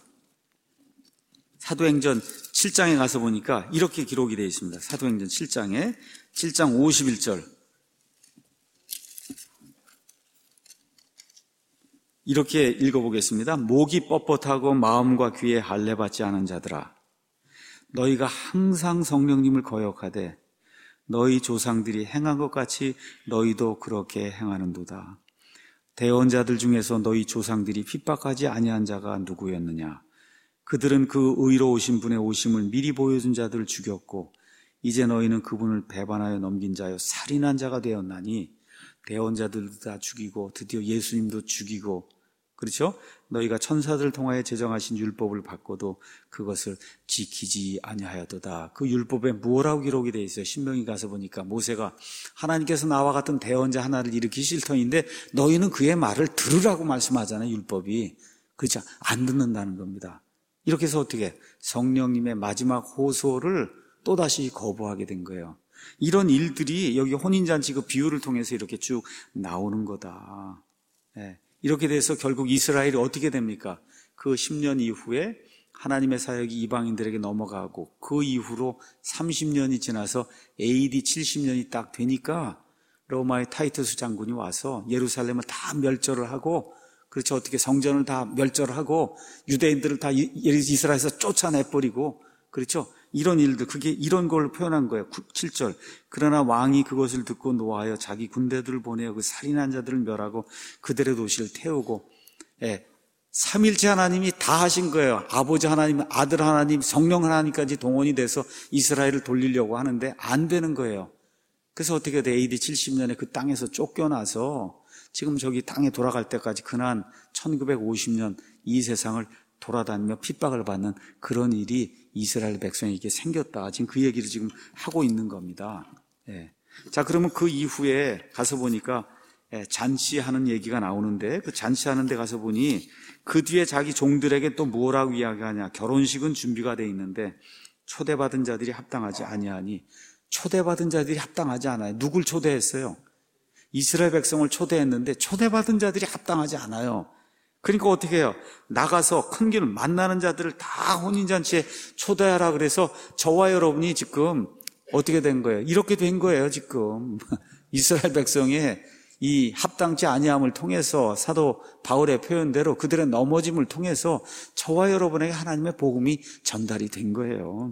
Speaker 1: 사도행전 칠 장에 가서 보니까 이렇게 기록이 되어 있습니다. 사도행전 칠 장에 칠 장 오십일 절 이렇게 읽어보겠습니다. 목이 뻣뻣하고 마음과 귀에 할례받지 않은 자들아, 너희가 항상 성령님을 거역하되 너희 조상들이 행한 것 같이 너희도 그렇게 행하는도다. 대언자들 중에서 너희 조상들이 핍박하지 아니한 자가 누구였느냐? 그들은 그 의로우신 분의 오심을 미리 보여준 자들을 죽였고 이제 너희는 그분을 배반하여 넘긴 자여 살인한 자가 되었나니 대언자들도 다 죽이고 드디어 예수님도 죽이고 그렇죠? 너희가 천사들을 통하여 제정하신 율법을 받고도 그것을 지키지 아니하였도다. 그 율법에 뭐라고 기록이 되어 있어요? 신명기 가서 보니까 모세가 하나님께서 나와 같은 대언자 하나를 일으키실 터인데 너희는 그의 말을 들으라고 말씀하잖아요. 율법이. 그렇죠? 안 듣는다는 겁니다. 이렇게 해서 어떻게 성령님의 마지막 호소를 또다시 거부하게 된 거예요. 이런 일들이 여기 혼인잔치 그 비유를 통해서 이렇게 쭉 나오는 거다. 네. 이렇게 돼서 결국 이스라엘이 어떻게 됩니까? 그 십 년 이후에 하나님의 사역이 이방인들에게 넘어가고 그 이후로 삼십 년이 지나서 에이디 칠십 년이 딱 되니까 로마의 타이투스 장군이 와서 예루살렘을 다 멸절을 하고 그렇죠. 어떻게 성전을 다 멸절하고 유대인들을 다 이스라엘에서 쫓아내버리고 그렇죠. 이런 일들, 그게 이런 걸 표현한 거예요. 칠 절. 그러나 왕이 그것을 듣고 노하여 자기 군대들을 보내어 그 살인한 자들을 멸하고 그들의 도시를 태우고, 예. 삼일째 하나님이 다 하신 거예요. 아버지 하나님, 아들 하나님, 성령 하나님까지 동원이 돼서 이스라엘을 돌리려고 하는데 안 되는 거예요. 그래서 어떻게 돼? 에이디 칠십 년에 그 땅에서 쫓겨나서 지금 저기 땅에 돌아갈 때까지 근한 천구백오십 년 이 세상을 돌아다니며 핍박을 받는 그런 일이 이스라엘 백성에게 생겼다. 지금 그 얘기를 지금 하고 있는 겁니다. 예. 자, 그러면 그 이후에 가서 보니까 예, 잔치하는 얘기가 나오는데 그 잔치하는 데 가서 보니 그 뒤에 자기 종들에게 또 뭐라고 이야기하냐. 결혼식은 준비가 돼 있는데 초대받은 자들이 합당하지 아니하니 초대받은 자들이 합당하지 않아요. 누굴 초대했어요? 이스라엘 백성을 초대했는데 초대받은 자들이 합당하지 않아요. 그러니까 어떻게 해요? 나가서 큰 길 만나는 자들을 다 혼인잔치에 초대하라 그래서 저와 여러분이 지금 어떻게 된 거예요? 이렇게 된 거예요, 지금. 이스라엘 백성의 이 합당치 아니함을 통해서 사도 바울의 표현대로 그들의 넘어짐을 통해서 저와 여러분에게 하나님의 복음이 전달이 된 거예요.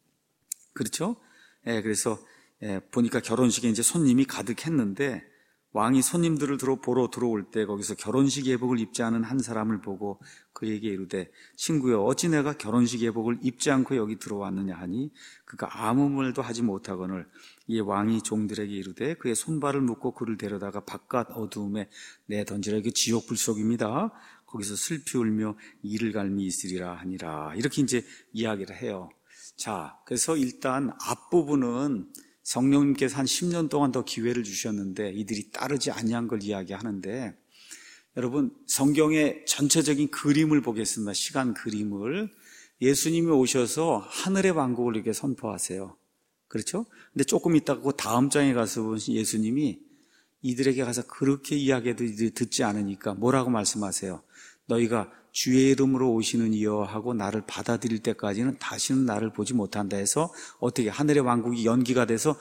Speaker 1: 그렇죠? 예, 그래서 예, 보니까 결혼식에 이제 손님이 가득했는데 왕이 손님들을 들어 보러 들어올 때 거기서 결혼식 예복을 입지 않은 한 사람을 보고 그에게 이르되 친구여 어찌 내가 결혼식 예복을 입지 않고 여기 들어왔느냐 하니 그가 아무 말도 하지 못하거늘 이에 왕이 종들에게 이르되 그의 손발을 묶고 그를 데려다가 바깥 어두움에 내던지라. 이게 지옥 불속입니다. 거기서 슬피 울며 이를 갈미 있으리라 하니라. 이렇게 이제 이야기를 해요. 자, 그래서 일단 앞부분은 성령님께서 한 십 년 동안 더 기회를 주셨는데 이들이 따르지 아니한 걸 이야기하는데 여러분 성경의 전체적인 그림을 보겠습니다. 시간 그림을. 예수님이 오셔서 하늘의 왕국을 이렇게 선포하세요. 그렇죠? 근데 조금 있다가 그 다음 장에 가서 보시 예수님이 이들에게 가서 그렇게 이야기해도 이들이 듣지 않으니까 뭐라고 말씀하세요? 너희가 주의 이름으로 오시는 이여 하고 나를 받아들일 때까지는 다시는 나를 보지 못한다 해서 어떻게 하늘의 왕국이 연기가 돼서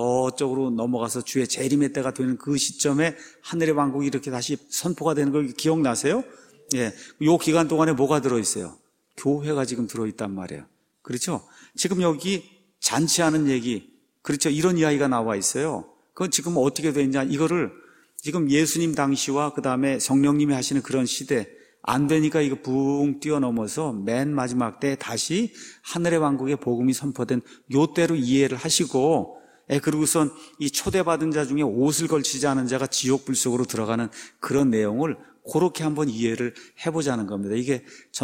Speaker 1: 저쪽으로 넘어가서 주의 재림의 때가 되는 그 시점에 하늘의 왕국이 이렇게 다시 선포가 되는 걸 기억나세요? 예, 요 기간 동안에 뭐가 들어있어요? 교회가 지금 들어있단 말이에요. 그렇죠? 지금 여기 잔치하는 얘기, 그렇죠? 이런 이야기가 나와 있어요. 그건 지금 어떻게 되느냐, 이거를 지금 예수님 당시와 그 다음에 성령님이 하시는 그런 시대, 안 되니까 이거 붕 뛰어넘어서 맨 마지막 때 다시 하늘의 왕국의 복음이 선포된 요때로 이해를 하시고, 예, 그리고선 이 초대받은 자 중에 옷을 걸치지 않은 자가 지옥 불 속으로 들어가는 그런 내용을 그렇게 한번 이해를 해보자는 겁니다. 이게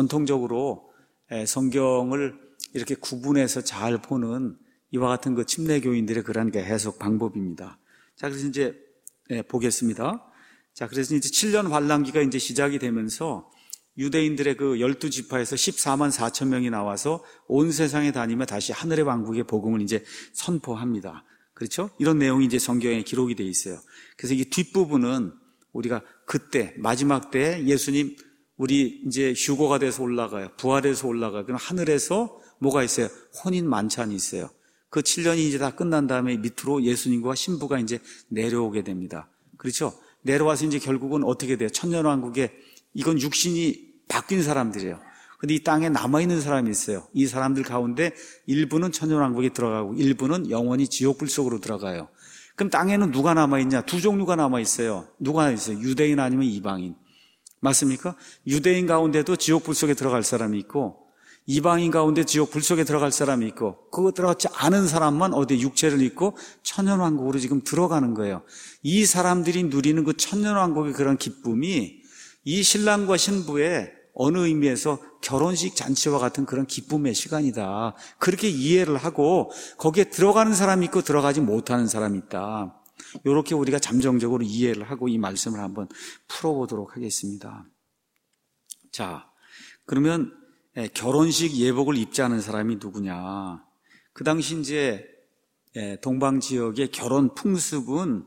Speaker 1: 전통적으로 예, 성경을 이렇게 구분해서 잘 보는 이와 같은 그 침례교인들의 그런 게 해석 방법입니다. 자, 그래서 이제 예, 보겠습니다. 자, 그래서 이제 칠 년 환란기가 이제 시작이 되면서 유대인들의 그 열두 지파에서 십사만 사천 명이 나와서 온 세상에 다니며 다시 하늘의 왕국의 복음을 이제 선포합니다. 그렇죠? 이런 내용이 이제 성경에 기록이 되어 있어요. 그래서 이 뒷부분은 우리가 그때, 마지막 때 예수님 우리 이제 휴거가 돼서 올라가요. 부활해서 올라가요. 그럼 하늘에서 뭐가 있어요? 혼인 만찬이 있어요. 그 칠 년이 이제 다 끝난 다음에 밑으로 예수님과 신부가 이제 내려오게 됩니다. 그렇죠? 내려와서 이제 결국은 어떻게 돼요? 천년왕국에 이건 육신이 바뀐 사람들이에요. 근데 이 땅에 남아있는 사람이 있어요. 이 사람들 가운데 일부는 천년왕국에 들어가고 일부는 영원히 지옥불 속으로 들어가요. 그럼 땅에는 누가 남아있냐? 두 종류가 남아있어요. 누가 있어요? 유대인 아니면 이방인. 맞습니까? 유대인 가운데도 지옥불 속에 들어갈 사람이 있고 이방인 가운데 지옥 불 속에 들어갈 사람이 있고 그거 들어가지 않은 사람만 어디 육체를 입고 천년왕국으로 지금 들어가는 거예요. 이 사람들이 누리는 그 천년왕국의 그런 기쁨이 이 신랑과 신부의 어느 의미에서 결혼식 잔치와 같은 그런 기쁨의 시간이다. 그렇게 이해를 하고 거기에 들어가는 사람이 있고 들어가지 못하는 사람이 있다. 이렇게 우리가 잠정적으로 이해를 하고 이 말씀을 한번 풀어보도록 하겠습니다. 자, 그러면 결혼식 예복을 입지 않은 사람이 누구냐? 그 당시 이제 동방 지역의 결혼 풍습은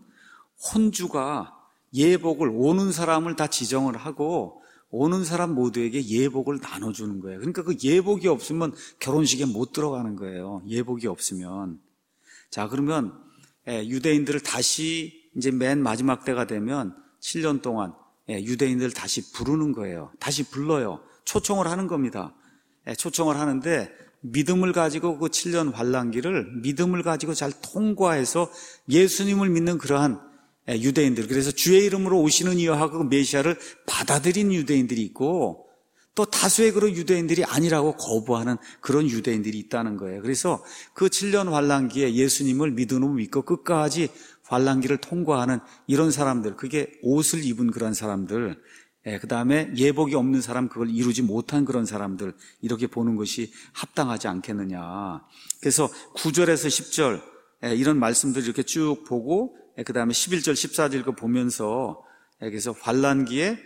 Speaker 1: 혼주가 예복을 오는 사람을 다 지정을 하고 오는 사람 모두에게 예복을 나눠주는 거예요. 그러니까 그 예복이 없으면 결혼식에 못 들어가는 거예요. 예복이 없으면. 자, 그러면 유대인들을 다시 이제 맨 마지막 때가 되면 칠 년 동안 유대인들을 다시 부르는 거예요. 다시 불러요. 초청을 하는 겁니다. 초청을 하는데 믿음을 가지고 그 칠 년 환란기를 믿음을 가지고 잘 통과해서 예수님을 믿는 그러한 유대인들, 그래서 주의 이름으로 오시는 이여 하고 메시아를 받아들인 유대인들이 있고 또 다수의 그런 유대인들이 아니라고 거부하는 그런 유대인들이 있다는 거예요. 그래서 그 칠 년 환란기에 예수님을 믿음으로 믿고 끝까지 환란기를 통과하는 이런 사람들, 그게 옷을 입은 그런 사람들, 예, 그 다음에 예복이 없는 사람, 그걸 이루지 못한 그런 사람들, 이렇게 보는 것이 합당하지 않겠느냐. 그래서 구 절에서 십 절 예, 이런 말씀들을 이렇게 쭉 보고 예, 그 다음에 십일 절, 십사 절 보면서 예, 그래서 환란기에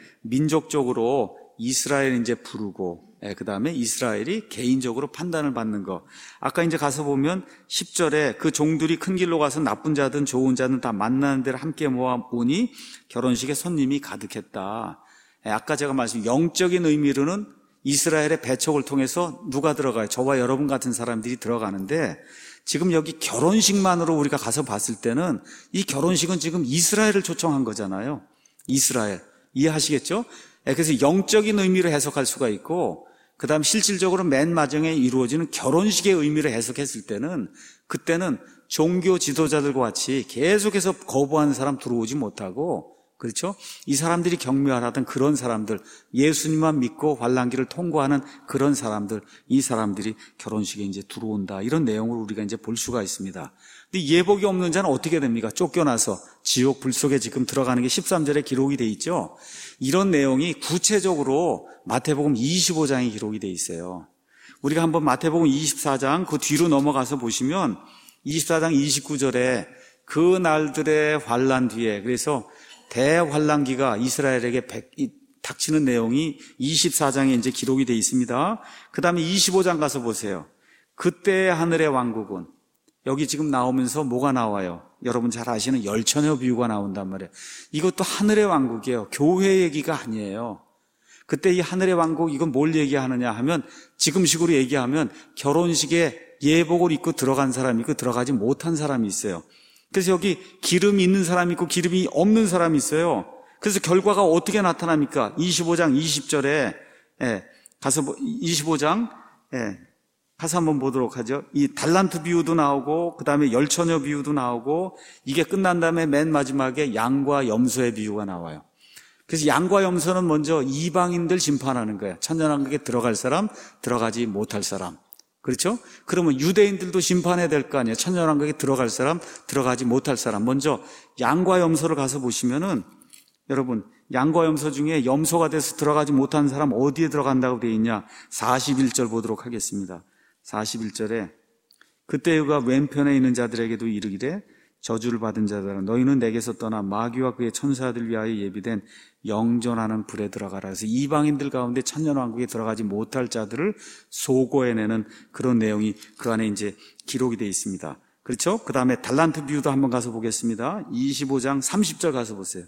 Speaker 1: 민족적으로 이스라엘 이제 부르고 예, 그 다음에 이스라엘이 개인적으로 판단을 받는 거. 아까 이제 가서 보면 십 절에 그 종들이 큰 길로 가서 나쁜 자든 좋은 자든 다 만나는 데를 함께 모아 오니 결혼식에 손님이 가득했다. 아까 제가 말씀 영적인 의미로는 이스라엘의 배척을 통해서 누가 들어가요? 저와 여러분 같은 사람들이 들어가는데 지금 여기 결혼식만으로 우리가 가서 봤을 때는 이 결혼식은 지금 이스라엘을 초청한 거잖아요. 이스라엘. 이해하시겠죠? 그래서 영적인 의미로 해석할 수가 있고 그 다음 실질적으로 맨 마지막에 이루어지는 결혼식의 의미로 해석했을 때는 그때는 종교 지도자들과 같이 계속해서 거부하는 사람 들어오지 못하고 그렇죠? 이 사람들이 경멸하던 그런 사람들, 예수님만 믿고 환란기를 통과하는 그런 사람들, 이 사람들이 결혼식에 이제 들어온다. 이런 내용을 우리가 이제 볼 수가 있습니다. 근데 예복이 없는 자는 어떻게 됩니까? 쫓겨나서 지옥 불 속에 지금 들어가는 게 십삼 절에 기록이 돼 있죠. 이런 내용이 구체적으로 마태복음 이십오 장에 기록이 돼 있어요. 우리가 한번 마태복음 이십사 장 그 뒤로 넘어가서 보시면 이십사 장 이십구 절에 그 날들의 환란 뒤에 그래서 대환란기가 이스라엘에게 닥치는 내용이 이십사 장에 이제 기록이 되어 있습니다. 그 다음에 이십오 장 가서 보세요. 그때의 하늘의 왕국은, 여기 지금 나오면서 뭐가 나와요? 여러분 잘 아시는 열처녀 비유가 나온단 말이에요. 이것도 하늘의 왕국이에요. 교회 얘기가 아니에요. 그때 이 하늘의 왕국, 이건 뭘 얘기하느냐 하면, 지금식으로 얘기하면 결혼식에 예복을 입고 들어간 사람이 있고 들어가지 못한 사람이 있어요. 그래서 여기 기름이 있는 사람이 있고 기름이 없는 사람이 있어요. 그래서 결과가 어떻게 나타납니까? 이십오 장 이십 절에 예, 가서 이십오 장 예, 가서 한번 보도록 하죠. 이 달란트 비유도 나오고 그 다음에 열처녀 비유도 나오고, 이게 끝난 다음에 맨 마지막에 양과 염소의 비유가 나와요. 그래서 양과 염소는 먼저 이방인들 심판하는 거예요. 천년왕국에 들어갈 사람, 들어가지 못할 사람. 그렇죠? 그러면 유대인들도 심판해야 될 거 아니에요. 천년왕국에 들어갈 사람, 들어가지 못할 사람. 먼저 양과 염소를 가서 보시면은, 여러분, 양과 염소 중에 염소가 돼서 들어가지 못한 사람 어디에 들어간다고 되어 있냐? 사십일 절 보도록 하겠습니다. 사십일 절에 그때 그가 왼편에 있는 자들에게도 이르기를, 저주를 받은 자들아, 너희는 내게서 떠나 마귀와 그의 천사들 위하여 예비된 영존하는 불에 들어가라. 그래서 이방인들 가운데 천년왕국에 들어가지 못할 자들을 소고해내는 그런 내용이 그 안에 이제 기록이 되어 있습니다. 그렇죠? 그 다음에 달란트 비유도 한번 가서 보겠습니다. 이십오 장 삼십 절 가서 보세요.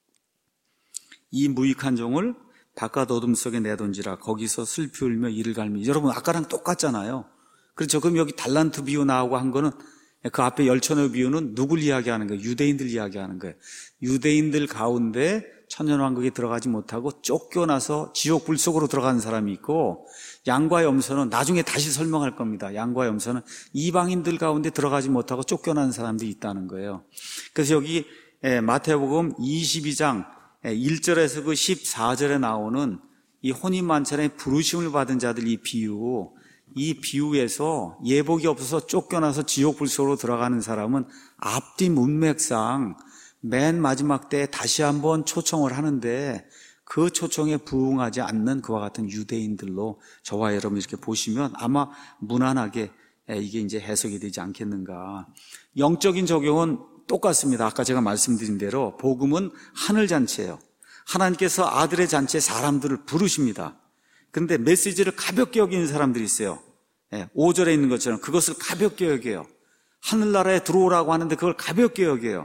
Speaker 1: 이 무익한 종을 바깥 어둠 속에 내던지라. 거기서 슬피 울며 이를 갈미. 여러분, 아까랑 똑같잖아요. 그렇죠? 그럼 여기 달란트 비유 나오고 한 거는, 그 앞에 열처녀 비유는 누굴 이야기하는 거예요? 유대인들 이야기하는 거예요. 유대인들 가운데 천년왕국에 들어가지 못하고 쫓겨나서 지옥 불 속으로 들어가는 사람이 있고, 양과 염소는 나중에 다시 설명할 겁니다. 양과 염소는 이방인들 가운데 들어가지 못하고 쫓겨나는 사람들이 있다는 거예요. 그래서 여기 마태복음 이십이 장 일 절에서 그 십사 절에 나오는 이 혼인만찬에 부르심을 받은 자들, 이 비유, 이 비유에서 예복이 없어서 쫓겨나서 지옥 불속으로 들어가는 사람은 앞뒤 문맥상 맨 마지막 때에 다시 한번 초청을 하는데, 그 초청에 부응하지 않는 그와 같은 유대인들로 저와 여러분 이렇게 보시면 아마 무난하게 이게 이제 해석이 되지 않겠는가. 영적인 적용은 똑같습니다. 아까 제가 말씀드린 대로 복음은 하늘 잔치예요. 하나님께서 아들의 잔치에 사람들을 부르십니다. 그런데 메시지를 가볍게 여기는 사람들이 있어요. 오 절에 있는 것처럼 그것을 가볍게 여겨요. 하늘나라에 들어오라고 하는데 그걸 가볍게 여겨요.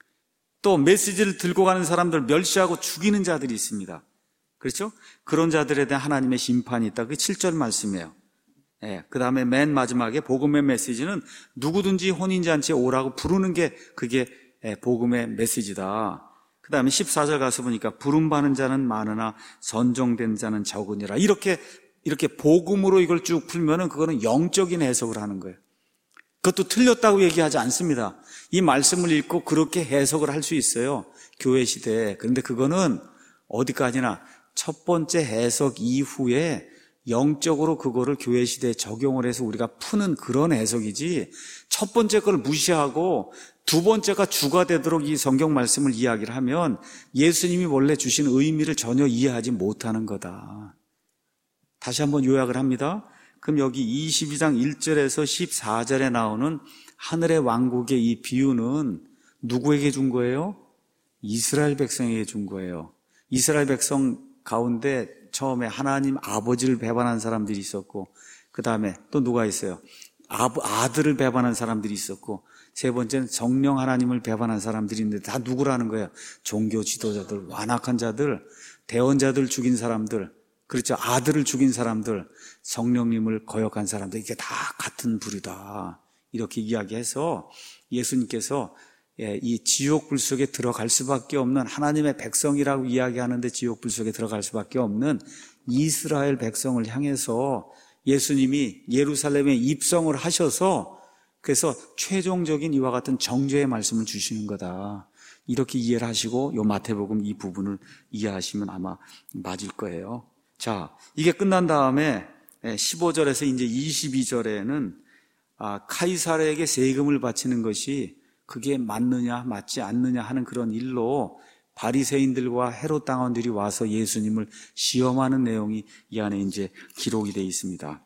Speaker 1: 또 메시지를 들고 가는 사람들 멸시하고 죽이는 자들이 있습니다. 그렇죠? 그런 자들에 대한 하나님의 심판이 있다. 그게 칠 절 말씀이에요. 예, 그 다음에 맨 마지막에 복음의 메시지는 누구든지 혼인잔치에 오라고 부르는 게 그게 복음의 메시지다. 그 다음에 십사 절 가서 보니까 부름받는 자는 많으나 선정된 자는 적으니라. 이렇게 이렇게 복음으로 이걸 쭉 풀면은 그거는 영적인 해석을 하는 거예요. 그것도 틀렸다고 얘기하지 않습니다. 이 말씀을 읽고 그렇게 해석을 할 수 있어요. 교회 시대에. 그런데 그거는 어디까지나 첫 번째 해석 이후에 영적으로 그거를 교회 시대에 적용을 해서 우리가 푸는 그런 해석이지, 첫 번째 걸 무시하고 두 번째가 주가 되도록 이 성경 말씀을 이야기를 하면 예수님이 원래 주신 의미를 전혀 이해하지 못하는 거다. 다시 한번 요약을 합니다. 그럼 여기 이십이 장 일 절에서 십사 절에 나오는 하늘의 왕국의 이 비유는 누구에게 준 거예요? 이스라엘 백성에게 준 거예요. 이스라엘 백성 가운데 처음에 하나님 아버지를 배반한 사람들이 있었고, 그 다음에 또 누가 있어요? 아들을 배반한 사람들이 있었고, 세 번째는 성령 하나님을 배반한 사람들이 있는데 다 누구라는 거예요? 종교 지도자들, 완악한 자들, 대언자들 죽인 사람들, 그렇죠? 아들을 죽인 사람들, 성령님을 거역한 사람들, 이게 다 같은 부류다. 이렇게 이야기해서 예수님께서 이 지옥불 속에 들어갈 수밖에 없는, 하나님의 백성이라고 이야기하는데 지옥불 속에 들어갈 수밖에 없는 이스라엘 백성을 향해서 예수님이 예루살렘에 입성을 하셔서, 그래서 최종적인 이와 같은 정죄의 말씀을 주시는 거다. 이렇게 이해를 하시고 요 마태복음 이 부분을 이해하시면 아마 맞을 거예요. 자, 이게 끝난 다음에 십오 절에서 이제 이십이 절에는 아, 카이사르에게 세금을 바치는 것이 그게 맞느냐 맞지 않느냐 하는 그런 일로 바리새인들과 헤롯 당원들이 와서 예수님을 시험하는 내용이 이 안에 이제 기록이 되어 있습니다.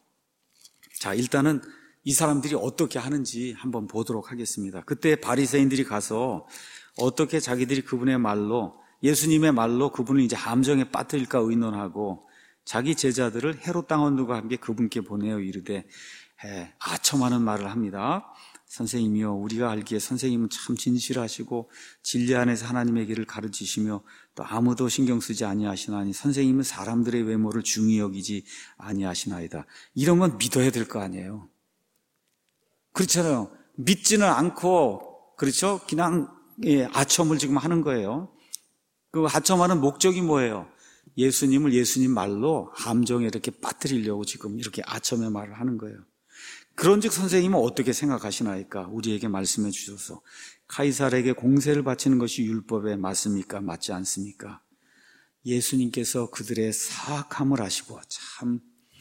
Speaker 1: 자, 일단은 이 사람들이 어떻게 하는지 한번 보도록 하겠습니다. 그때 바리새인들이 가서 어떻게 자기들이 그분의 말로, 예수님의 말로 그분을 이제 함정에 빠뜨릴까 의논하고 자기 제자들을 헤롯 당원들과 함께 그분께 보내어 이르되 아첨하는 말을 합니다. 선생님이요, 우리가 알기에 선생님은 참 진실하시고 진리 안에서 하나님의 길을 가르치시며 또 아무도 신경 쓰지 아니하시나니 선생님은 사람들의 외모를 중히 여기지 아니하시나이다. 이런 건 믿어야 될 거 아니에요. 그렇잖아요. 믿지는 않고, 그렇죠? 그냥 예, 아첨을 지금 하는 거예요. 그 아첨하는 목적이 뭐예요? 예수님을 예수님 말로 함정에 이렇게 빠뜨리려고 지금 이렇게 아첨의 말을 하는 거예요. 그런즉 선생님은 어떻게 생각하시나이까? 우리에게 말씀해 주셔서 카이사르에게 공세를 바치는 것이 율법에 맞습니까? 맞지 않습니까? 예수님께서 그들의 사악함을 아시고 참,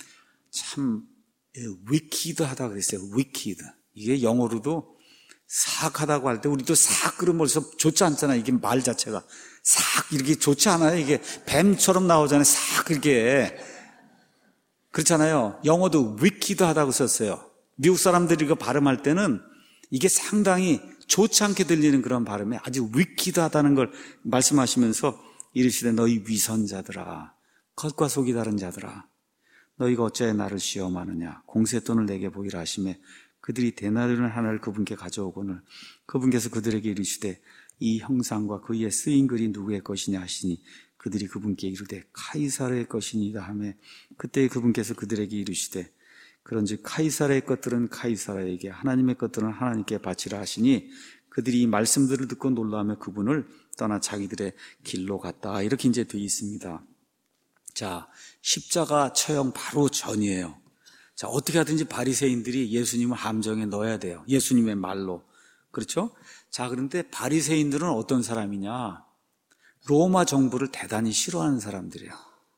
Speaker 1: 참 wicked하다 그랬어요. wicked. 이게 영어로도 사악하다고 할 때 우리도 사악 그러면 벌써 좋지 않잖아요. 이게 말 자체가 사악 이렇게 좋지 않아요. 이게 뱀처럼 나오잖아요. 사악 이렇게 그렇잖아요. 영어도 wicked하다고 썼어요. 미국 사람들이 이거 발음할 때는 이게 상당히 좋지 않게 들리는 그런 발음에 아주 wicked하다는 걸 말씀하시면서 이르시되 너희 위선자들아, 겉과 속이 다른 자들아, 너희가 어찌하여 나를 시험하느냐? 공세돈을 내게 보이라 하시매 그들이 데나리온 하나를 그분께 가져오거늘 그분께서 그들에게 이르시되 이 형상과 그의 쓰인 글이 누구의 것이냐 하시니 그들이 그분께 이르되 카이사르의 것이니이다 하매 그때 그분께서 그들에게 이르시되 그런즉 카이사르의 것들은 카이사르에게 하나님의 것들은 하나님께 바치라 하시니 그들이 이 말씀들을 듣고 놀라며 그분을 떠나 자기들의 길로 갔다. 이렇게 이제 되어 있습니다. 자, 십자가 처형 바로 전이에요. 자, 어떻게 하든지 바리새인들이 예수님을 함정에 넣어야 돼요. 예수님의 말로. 그렇죠? 자, 그런데 바리새인들은 어떤 사람이냐? 로마 정부를 대단히 싫어하는 사람들이에요.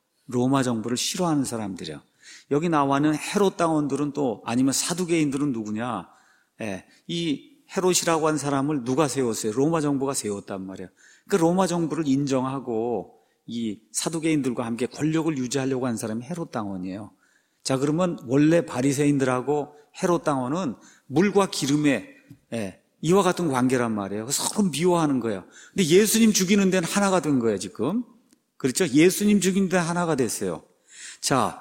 Speaker 1: 로마 정부를 싫어하는 사람들이에요. 여기 나와 있는 헤롯 당원들은 또 아니면 사두개인들은 누구냐? 예, 이 헤롯이라고 한 사람을 누가 세웠어요? 로마 정부가 세웠단 말이에요. 그 로마 정부를 인정하고 이 사두개인들과 함께 권력을 유지하려고 한 사람이 헤롯 당원이에요. 자, 그러면 원래 바리새인들하고 헤롯 당원은 물과 기름의 예, 이와 같은 관계란 말이에요. 서로 미워하는 거예요. 근데 예수님 죽이는 데는 하나가 된 거예요, 지금. 그렇죠? 예수님 죽이는 데는 하나가 됐어요. 자,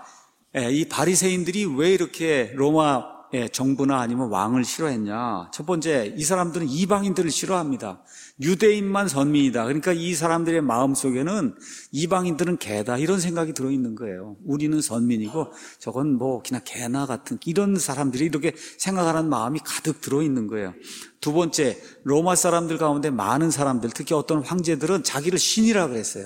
Speaker 1: 이 바리새인들이 왜 이렇게 로마 정부나 아니면 왕을 싫어했냐? 첫 번째, 이 사람들은 이방인들을 싫어합니다. 유대인만 선민이다. 그러니까 이 사람들의 마음속에는 이방인들은 개다 이런 생각이 들어있는 거예요. 우리는 선민이고 저건 뭐 그냥 개나 같은 이런 사람들이 이렇게 생각하는 마음이 가득 들어있는 거예요. 두 번째, 로마 사람들 가운데 많은 사람들, 특히 어떤 황제들은 자기를 신이라 그랬어요.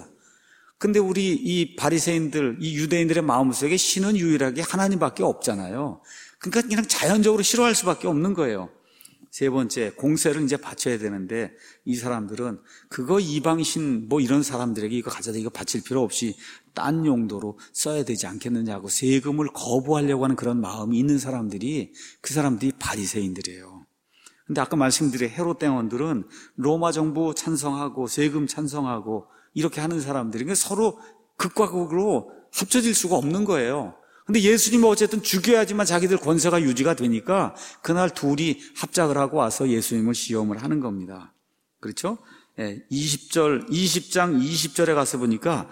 Speaker 1: 근데 우리 이 바리새인들, 이 유대인들의 마음속에 신은 유일하게 하나님밖에 없잖아요. 그러니까 그냥 자연적으로 싫어할 수밖에 없는 거예요. 세 번째, 공세를 이제 바쳐야 되는데 이 사람들은 그거 이방신 뭐 이런 사람들에게 이거 가져다 이거 바칠 필요 없이 딴 용도로 써야 되지 않겠느냐고 세금을 거부하려고 하는 그런 마음이 있는 사람들이 그 사람들이 바리새인들이에요. 근데 아까 말씀드린 헤롯 당원들은 로마 정부 찬성하고 세금 찬성하고 이렇게 하는 사람들이 그러니까 서로 극과 극으로 합쳐질 수가 없는 거예요. 근데 예수님은 어쨌든 죽여야지만 자기들 권세가 유지가 되니까 그날 둘이 합작을 하고 와서 예수님을 시험을 하는 겁니다. 그렇죠? 이십 절, 이십 장 이십 절에 가서 보니까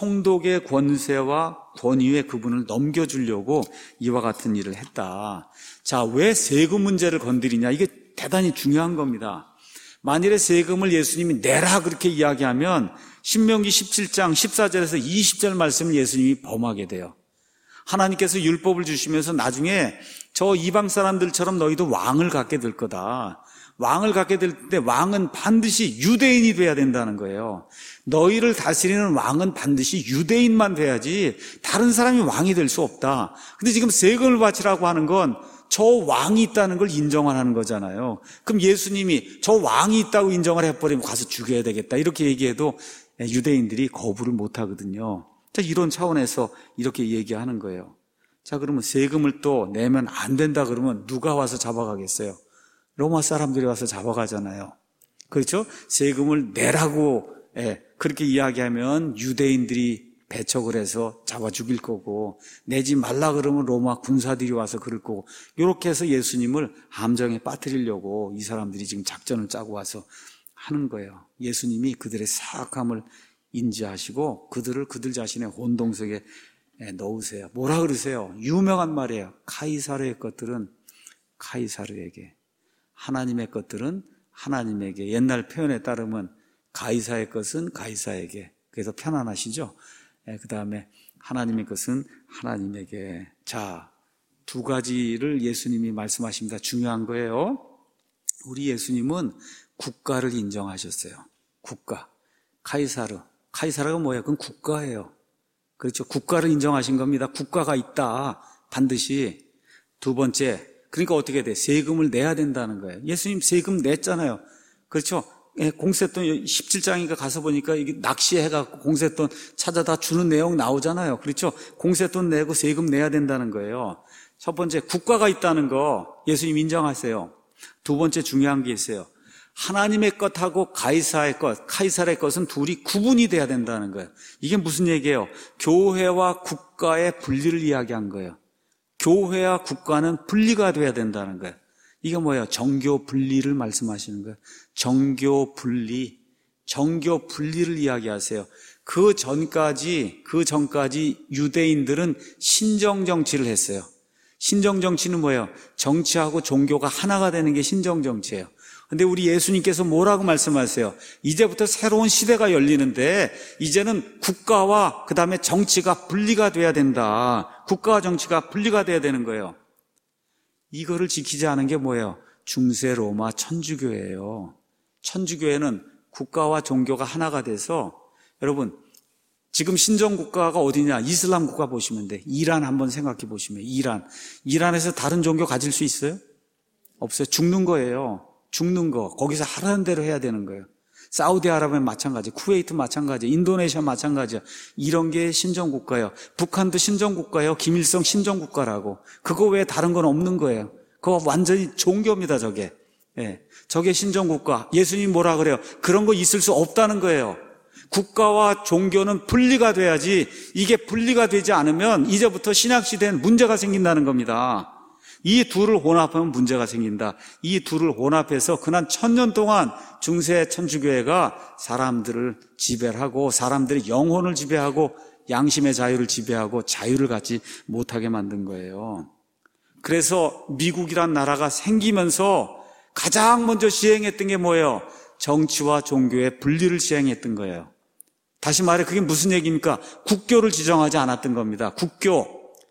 Speaker 1: 총독의 권세와 권위에 그분을 넘겨주려고 이와 같은 일을 했다. 자, 왜 세금 문제를 건드리냐? 이게 대단히 중요한 겁니다. 만일에 세금을 예수님이 내라 그렇게 이야기하면 신명기 십칠 장 십사 절에서 이십 절 말씀을 예수님이 범하게 돼요. 하나님께서 율법을 주시면서 나중에 저 이방 사람들처럼 너희도 왕을 갖게 될 거다. 왕을 갖게 될 때 왕은 반드시 유대인이 돼야 된다는 거예요. 너희를 다스리는 왕은 반드시 유대인만 돼야지 다른 사람이 왕이 될 수 없다. 근데 지금 세금을 바치라고 하는 건 저 왕이 있다는 걸 인정하는 거잖아요. 그럼 예수님이 저 왕이 있다고 인정을 해버리면 가서 죽여야 되겠다 이렇게 얘기해도 유대인들이 거부를 못 하거든요. 자, 이런 차원에서 이렇게 얘기하는 거예요. 자, 그러면 세금을 또 내면 안 된다 그러면 누가 와서 잡아가겠어요? 로마 사람들이 와서 잡아가잖아요. 그렇죠? 세금을 내라고 예, 그렇게 이야기하면 유대인들이 배척을 해서 잡아 죽일 거고 내지 말라 그러면 로마 군사들이 와서 그럴 거고 이렇게 해서 예수님을 함정에 빠뜨리려고 이 사람들이 지금 작전을 짜고 와서 하는 거예요. 예수님이 그들의 사악함을 인지하시고 그들을 그들 자신의 혼동석에 넣으세요. 뭐라 그러세요? 유명한 말이에요. 카이사르의 것들은 카이사르에게, 하나님의 것들은 하나님에게, 옛날 표현에 따르면 가이사의 것은 가이사에게. 그래서 편안하시죠? 예, 그 다음에 하나님의 것은 하나님에게. 자, 두 가지를 예수님이 말씀하십니다. 중요한 거예요. 우리 예수님은 국가를 인정하셨어요. 국가. 카이사르. 카이사르가 뭐예요? 그건 국가예요. 그렇죠. 국가를 인정하신 겁니다. 국가가 있다. 반드시. 두 번째, 그러니까 어떻게 돼? 세금을 내야 된다는 거예요. 예수님 세금 냈잖아요. 그렇죠. 예, 공세돈 십칠 장인가 가서 보니까 이게 낚시해갖고 공세돈 찾아다 주는 내용 나오잖아요. 그렇죠. 공세돈 내고 세금 내야 된다는 거예요. 첫 번째, 국가가 있다는 거 예수님 인정하세요. 두 번째 중요한 게 있어요. 하나님의 것하고 가이사의 것, 카이사의 것은 둘이 구분이 돼야 된다는 거예요. 이게 무슨 얘기예요? 교회와 국가의 분리를 이야기한 거예요. 교회와 국가는 분리가 돼야 된다는 거예요. 이게 뭐예요? 정교 분리를 말씀하시는 거예요. 정교 분리, 정교 분리를 이야기하세요. 그 전까지, 그 전까지 유대인들은 신정정치를 했어요. 신정정치는 뭐예요? 정치하고 종교가 하나가 되는 게 신정정치예요. 근데 우리 예수님께서 뭐라고 말씀하세요? 이제부터 새로운 시대가 열리는데 이제는 국가와 그 다음에 정치가 분리가 돼야 된다. 국가와 정치가 분리가 돼야 되는 거예요. 이거를 지키지 않은 게 뭐예요? 중세 로마 천주교예요. 천주교회는 국가와 종교가 하나가 돼서, 여러분 지금 신정국가가 어디냐? 이슬람 국가 보시면 돼. 이란 한번 생각해 보시면, 이란. 이란에서 다른 종교 가질 수 있어요? 없어요. 죽는 거예요. 죽는 거. 거기서 하라는 대로 해야 되는 거예요. 사우디아라비아 마찬가지, 쿠웨이트 마찬가지, 인도네시아 마찬가지야. 이런 게 신정국가예요. 북한도 신정국가예요. 김일성 신정국가라고. 그거 외에 다른 건 없는 거예요. 그거 완전히 종교입니다, 저게. 예. 저게 신정국가. 예수님 뭐라 그래요? 그런 거 있을 수 없다는 거예요. 국가와 종교는 분리가 돼야지, 이게 분리가 되지 않으면 이제부터 신약시대엔 문제가 생긴다는 겁니다. 이 둘을 혼합하면 문제가 생긴다. 이 둘을 혼합해서 그난 천년 동안 중세 천주교회가 사람들을 지배하고 사람들의 영혼을 지배하고 양심의 자유를 지배하고 자유를 갖지 못하게 만든 거예요. 그래서 미국이란 나라가 생기면서 가장 먼저 시행했던 게 뭐예요? 정치와 종교의 분리를 시행했던 거예요. 다시 말해 그게 무슨 얘기입니까? 국교를 지정하지 않았던 겁니다. 국교.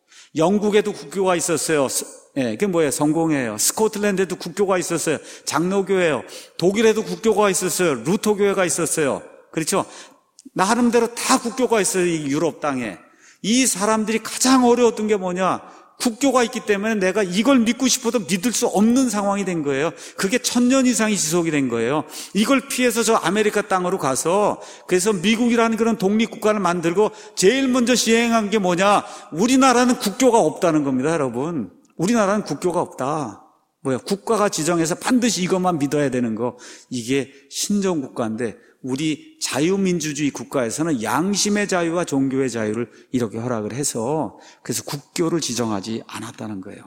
Speaker 1: 영국에도 국교가 있었어요. 예, 그게 뭐예요? 성공회예요. 스코틀랜드에도 국교가 있었어요. 장로교회예요. 독일에도 국교가 있었어요. 루터교회가 있었어요. 그렇죠? 나름대로 다 국교가 있어요. 이 유럽 땅에. 이 사람들이 가장 어려웠던 게 뭐냐? 국교가 있기 때문에 내가 이걸 믿고 싶어도 믿을 수 없는 상황이 된 거예요. 그게 천년 이상이 지속이 된 거예요. 이걸 피해서 저 아메리카 땅으로 가서, 그래서 미국이라는 그런 독립국가를 만들고 제일 먼저 시행한 게 뭐냐? 우리나라는 국교가 없다는 겁니다, 여러분. 우리나라는 국교가 없다. 뭐야? 국가가 지정해서 반드시 이것만 믿어야 되는 거. 이게 신정국가인데 우리 자유민주주의 국가에서는 양심의 자유와 종교의 자유를 이렇게 허락을 해서, 그래서 국교를 지정하지 않았다는 거예요.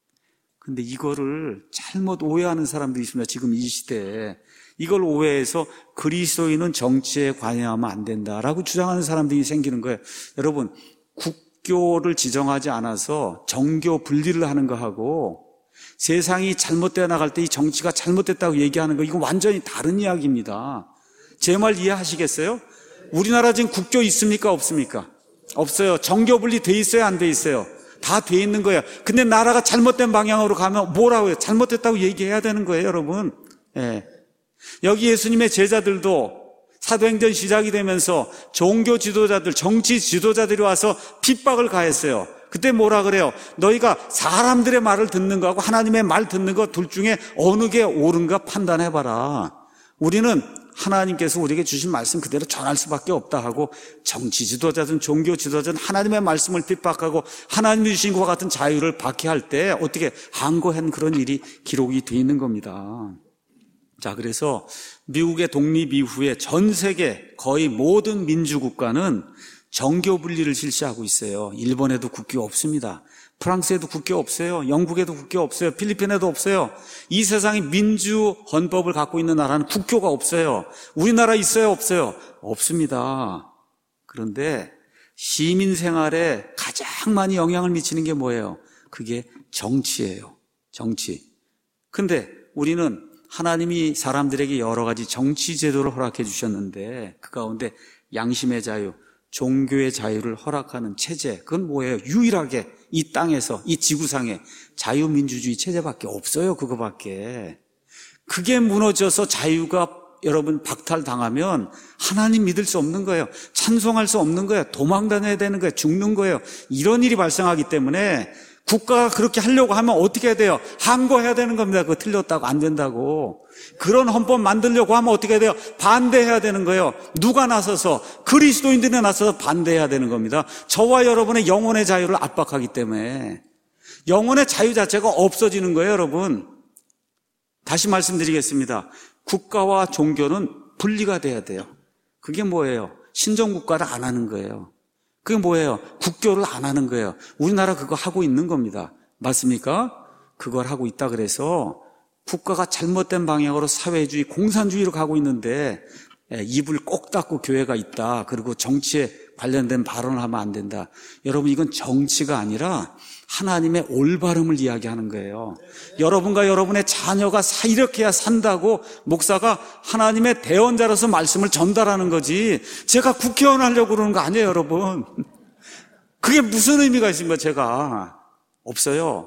Speaker 1: 근데 이거를 잘못 오해하는 사람들이 있습니다. 지금 이 시대에. 이걸 오해해서 그리스도인은 정치에 관여하면 안 된다라고 주장하는 사람들이 생기는 거예요. 여러분, 국교를 지정하지 않아서 정교 분리를 하는 거하고 세상이 잘못되어 나갈 때 이 정치가 잘못됐다고 얘기하는 거, 이건 완전히 다른 이야기입니다. 제 말 이해하시겠어요? 우리나라 지금 국교 있습니까? 없습니까? 없어요. 정교 분리 돼 있어요? 안 돼 있어요? 다 돼 있는 거예요. 근데 나라가 잘못된 방향으로 가면 뭐라고 해요? 잘못됐다고 얘기해야 되는 거예요, 여러분. 예. 여기 예수님의 제자들도 사도행전 시작이 되면서 종교 지도자들, 정치 지도자들이 와서 핍박을 가했어요. 그때 뭐라 그래요? 너희가 사람들의 말을 듣는 거하고 하나님의 말 듣는 거 둘 중에 어느 게 옳은가 판단해봐라. 우리는 하나님께서 우리에게 주신 말씀 그대로 전할 수밖에 없다 하고, 정치 지도자든 종교 지도자든 하나님의 말씀을 핍박하고 하나님이 주신 것과 같은 자유를 박해할 때 어떻게 항거한 그런 일이 기록이 되어 있는 겁니다. 자, 그래서 미국의 독립 이후에 전 세계 거의 모든 민주국가는 정교 분리를 실시하고 있어요. 일본에도 국교 없습니다. 프랑스에도 국교 없어요. 영국에도 국교 없어요. 필리핀에도 없어요. 이 세상에 민주 헌법을 갖고 있는 나라는 국교가 없어요. 우리나라 있어요? 없어요? 없습니다. 그런데 시민 생활에 가장 많이 영향을 미치는 게 뭐예요? 그게 정치예요. 정치. 근데 우리는 하나님이 사람들에게 여러 가지 정치 제도를 허락해 주셨는데 그 가운데 양심의 자유, 종교의 자유를 허락하는 체제, 그건 뭐예요? 유일하게 이 땅에서, 이 지구상에 자유민주주의 체제밖에 없어요. 그거밖에. 그게 무너져서 자유가 여러분 박탈당하면 하나님 믿을 수 없는 거예요. 찬송할 수 없는 거예요. 도망 다녀야 되는 거예요. 죽는 거예요. 이런 일이 발생하기 때문에 국가가 그렇게 하려고 하면 어떻게 해야 돼요? 항거해야 되는 겁니다. 그거 틀렸다고 안 된다고. 그런 헌법 만들려고 하면 어떻게 해야 돼요? 반대해야 되는 거예요. 누가 나서서? 그리스도인들이 나서서 반대해야 되는 겁니다. 저와 여러분의 영혼의 자유를 압박하기 때문에 영혼의 자유 자체가 없어지는 거예요, 여러분. 다시 말씀드리겠습니다. 국가와 종교는 분리가 돼야 돼요. 그게 뭐예요? 신정국가를 안 하는 거예요. 그게 뭐예요? 국교를 안 하는 거예요. 우리나라 그거 하고 있는 겁니다. 맞습니까? 그걸 하고 있다 그래서 국가가 잘못된 방향으로 사회주의, 공산주의로 가고 있는데 입을 꼭 닫고 교회가 있다. 그리고 정치에 관련된 발언을 하면 안 된다. 여러분, 이건 정치가 아니라 하나님의 올바름을 이야기하는 거예요. 여러분과 여러분의 자녀가 이렇게 해야 산다고 목사가 하나님의 대언자로서 말씀을 전달하는 거지, 제가 국회의원 하려고 그러는 거 아니에요, 여러분. 그게 무슨 의미가 있습니까? 제가 없어요.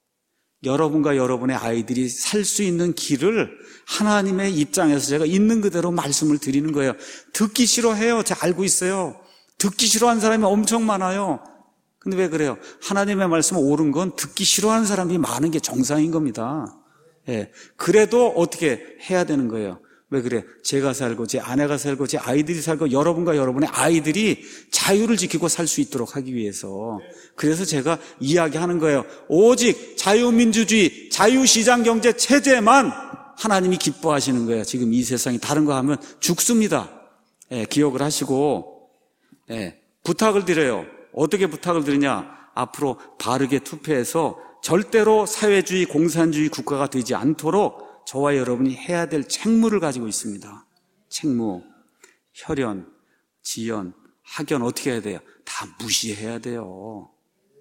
Speaker 1: 여러분과 여러분의 아이들이 살 수 있는 길을 하나님의 입장에서 제가 있는 그대로 말씀을 드리는 거예요. 듣기 싫어해요. 제가 알고 있어요. 듣기 싫어하는 사람이 엄청 많아요. 근데 왜 그래요? 하나님의 말씀은 옳은 건 듣기 싫어하는 사람이 많은 게 정상인 겁니다. 예. 그래도 어떻게 해야 되는 거예요? 왜 그래? 제가 살고 제 아내가 살고 제 아이들이 살고 여러분과 여러분의 아이들이 자유를 지키고 살 수 있도록 하기 위해서, 그래서 제가 이야기하는 거예요. 오직 자유민주주의, 자유시장경제 체제만 하나님이 기뻐하시는 거예요. 지금 이 세상이 다른 거 하면 죽습니다. 예, 기억을 하시고, 예, 부탁을 드려요. 어떻게 부탁을 드리냐? 앞으로 바르게 투표해서 절대로 사회주의, 공산주의 국가가 되지 않도록 저와 여러분이 해야 될 책무를 가지고 있습니다. 책무, 혈연, 지연, 학연 어떻게 해야 돼요? 다 무시해야 돼요.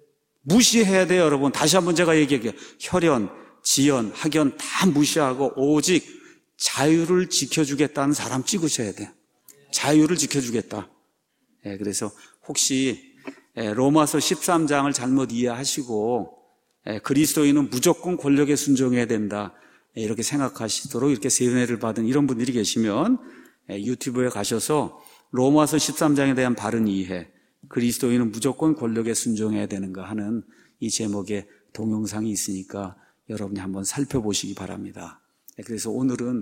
Speaker 1: 무시해야 돼요, 여러분. 다시 한번 제가 얘기할게요. 혈연, 지연, 학연 다 무시하고 오직 자유를 지켜주겠다는 사람 찍으셔야 돼요. 자유를 지켜주겠다. 예, 그래서 혹시 로마서 십삼 장을 잘못 이해하시고 그리스도인은 무조건 권력에 순종해야 된다, 이렇게 생각하시도록 이렇게 세뇌를 받은 이런 분들이 계시면 유튜브에 가셔서 로마서 십삼 장에 대한 바른 이해, 그리스도인은 무조건 권력에 순종해야 되는가 하는 이 제목의 동영상이 있으니까 여러분이 한번 살펴보시기 바랍니다. 그래서 오늘은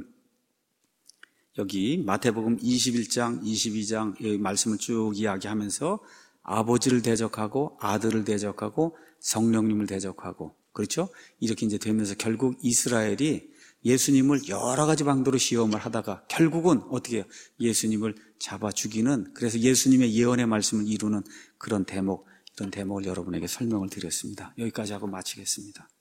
Speaker 1: 여기 마태복음 이십일 장, 이십이 장 이 말씀을 쭉 이야기하면서 아버지를 대적하고 아들을 대적하고 성령님을 대적하고, 그렇죠? 이렇게 이제 되면서 결국 이스라엘이 예수님을 여러 가지 방도로 시험을 하다가 결국은 어떻게 해요? 예수님을 잡아 죽이는, 그래서 예수님의 예언의 말씀을 이루는 그런 대목, 이런 대목을 여러분에게 설명을 드렸습니다. 여기까지 하고 마치겠습니다.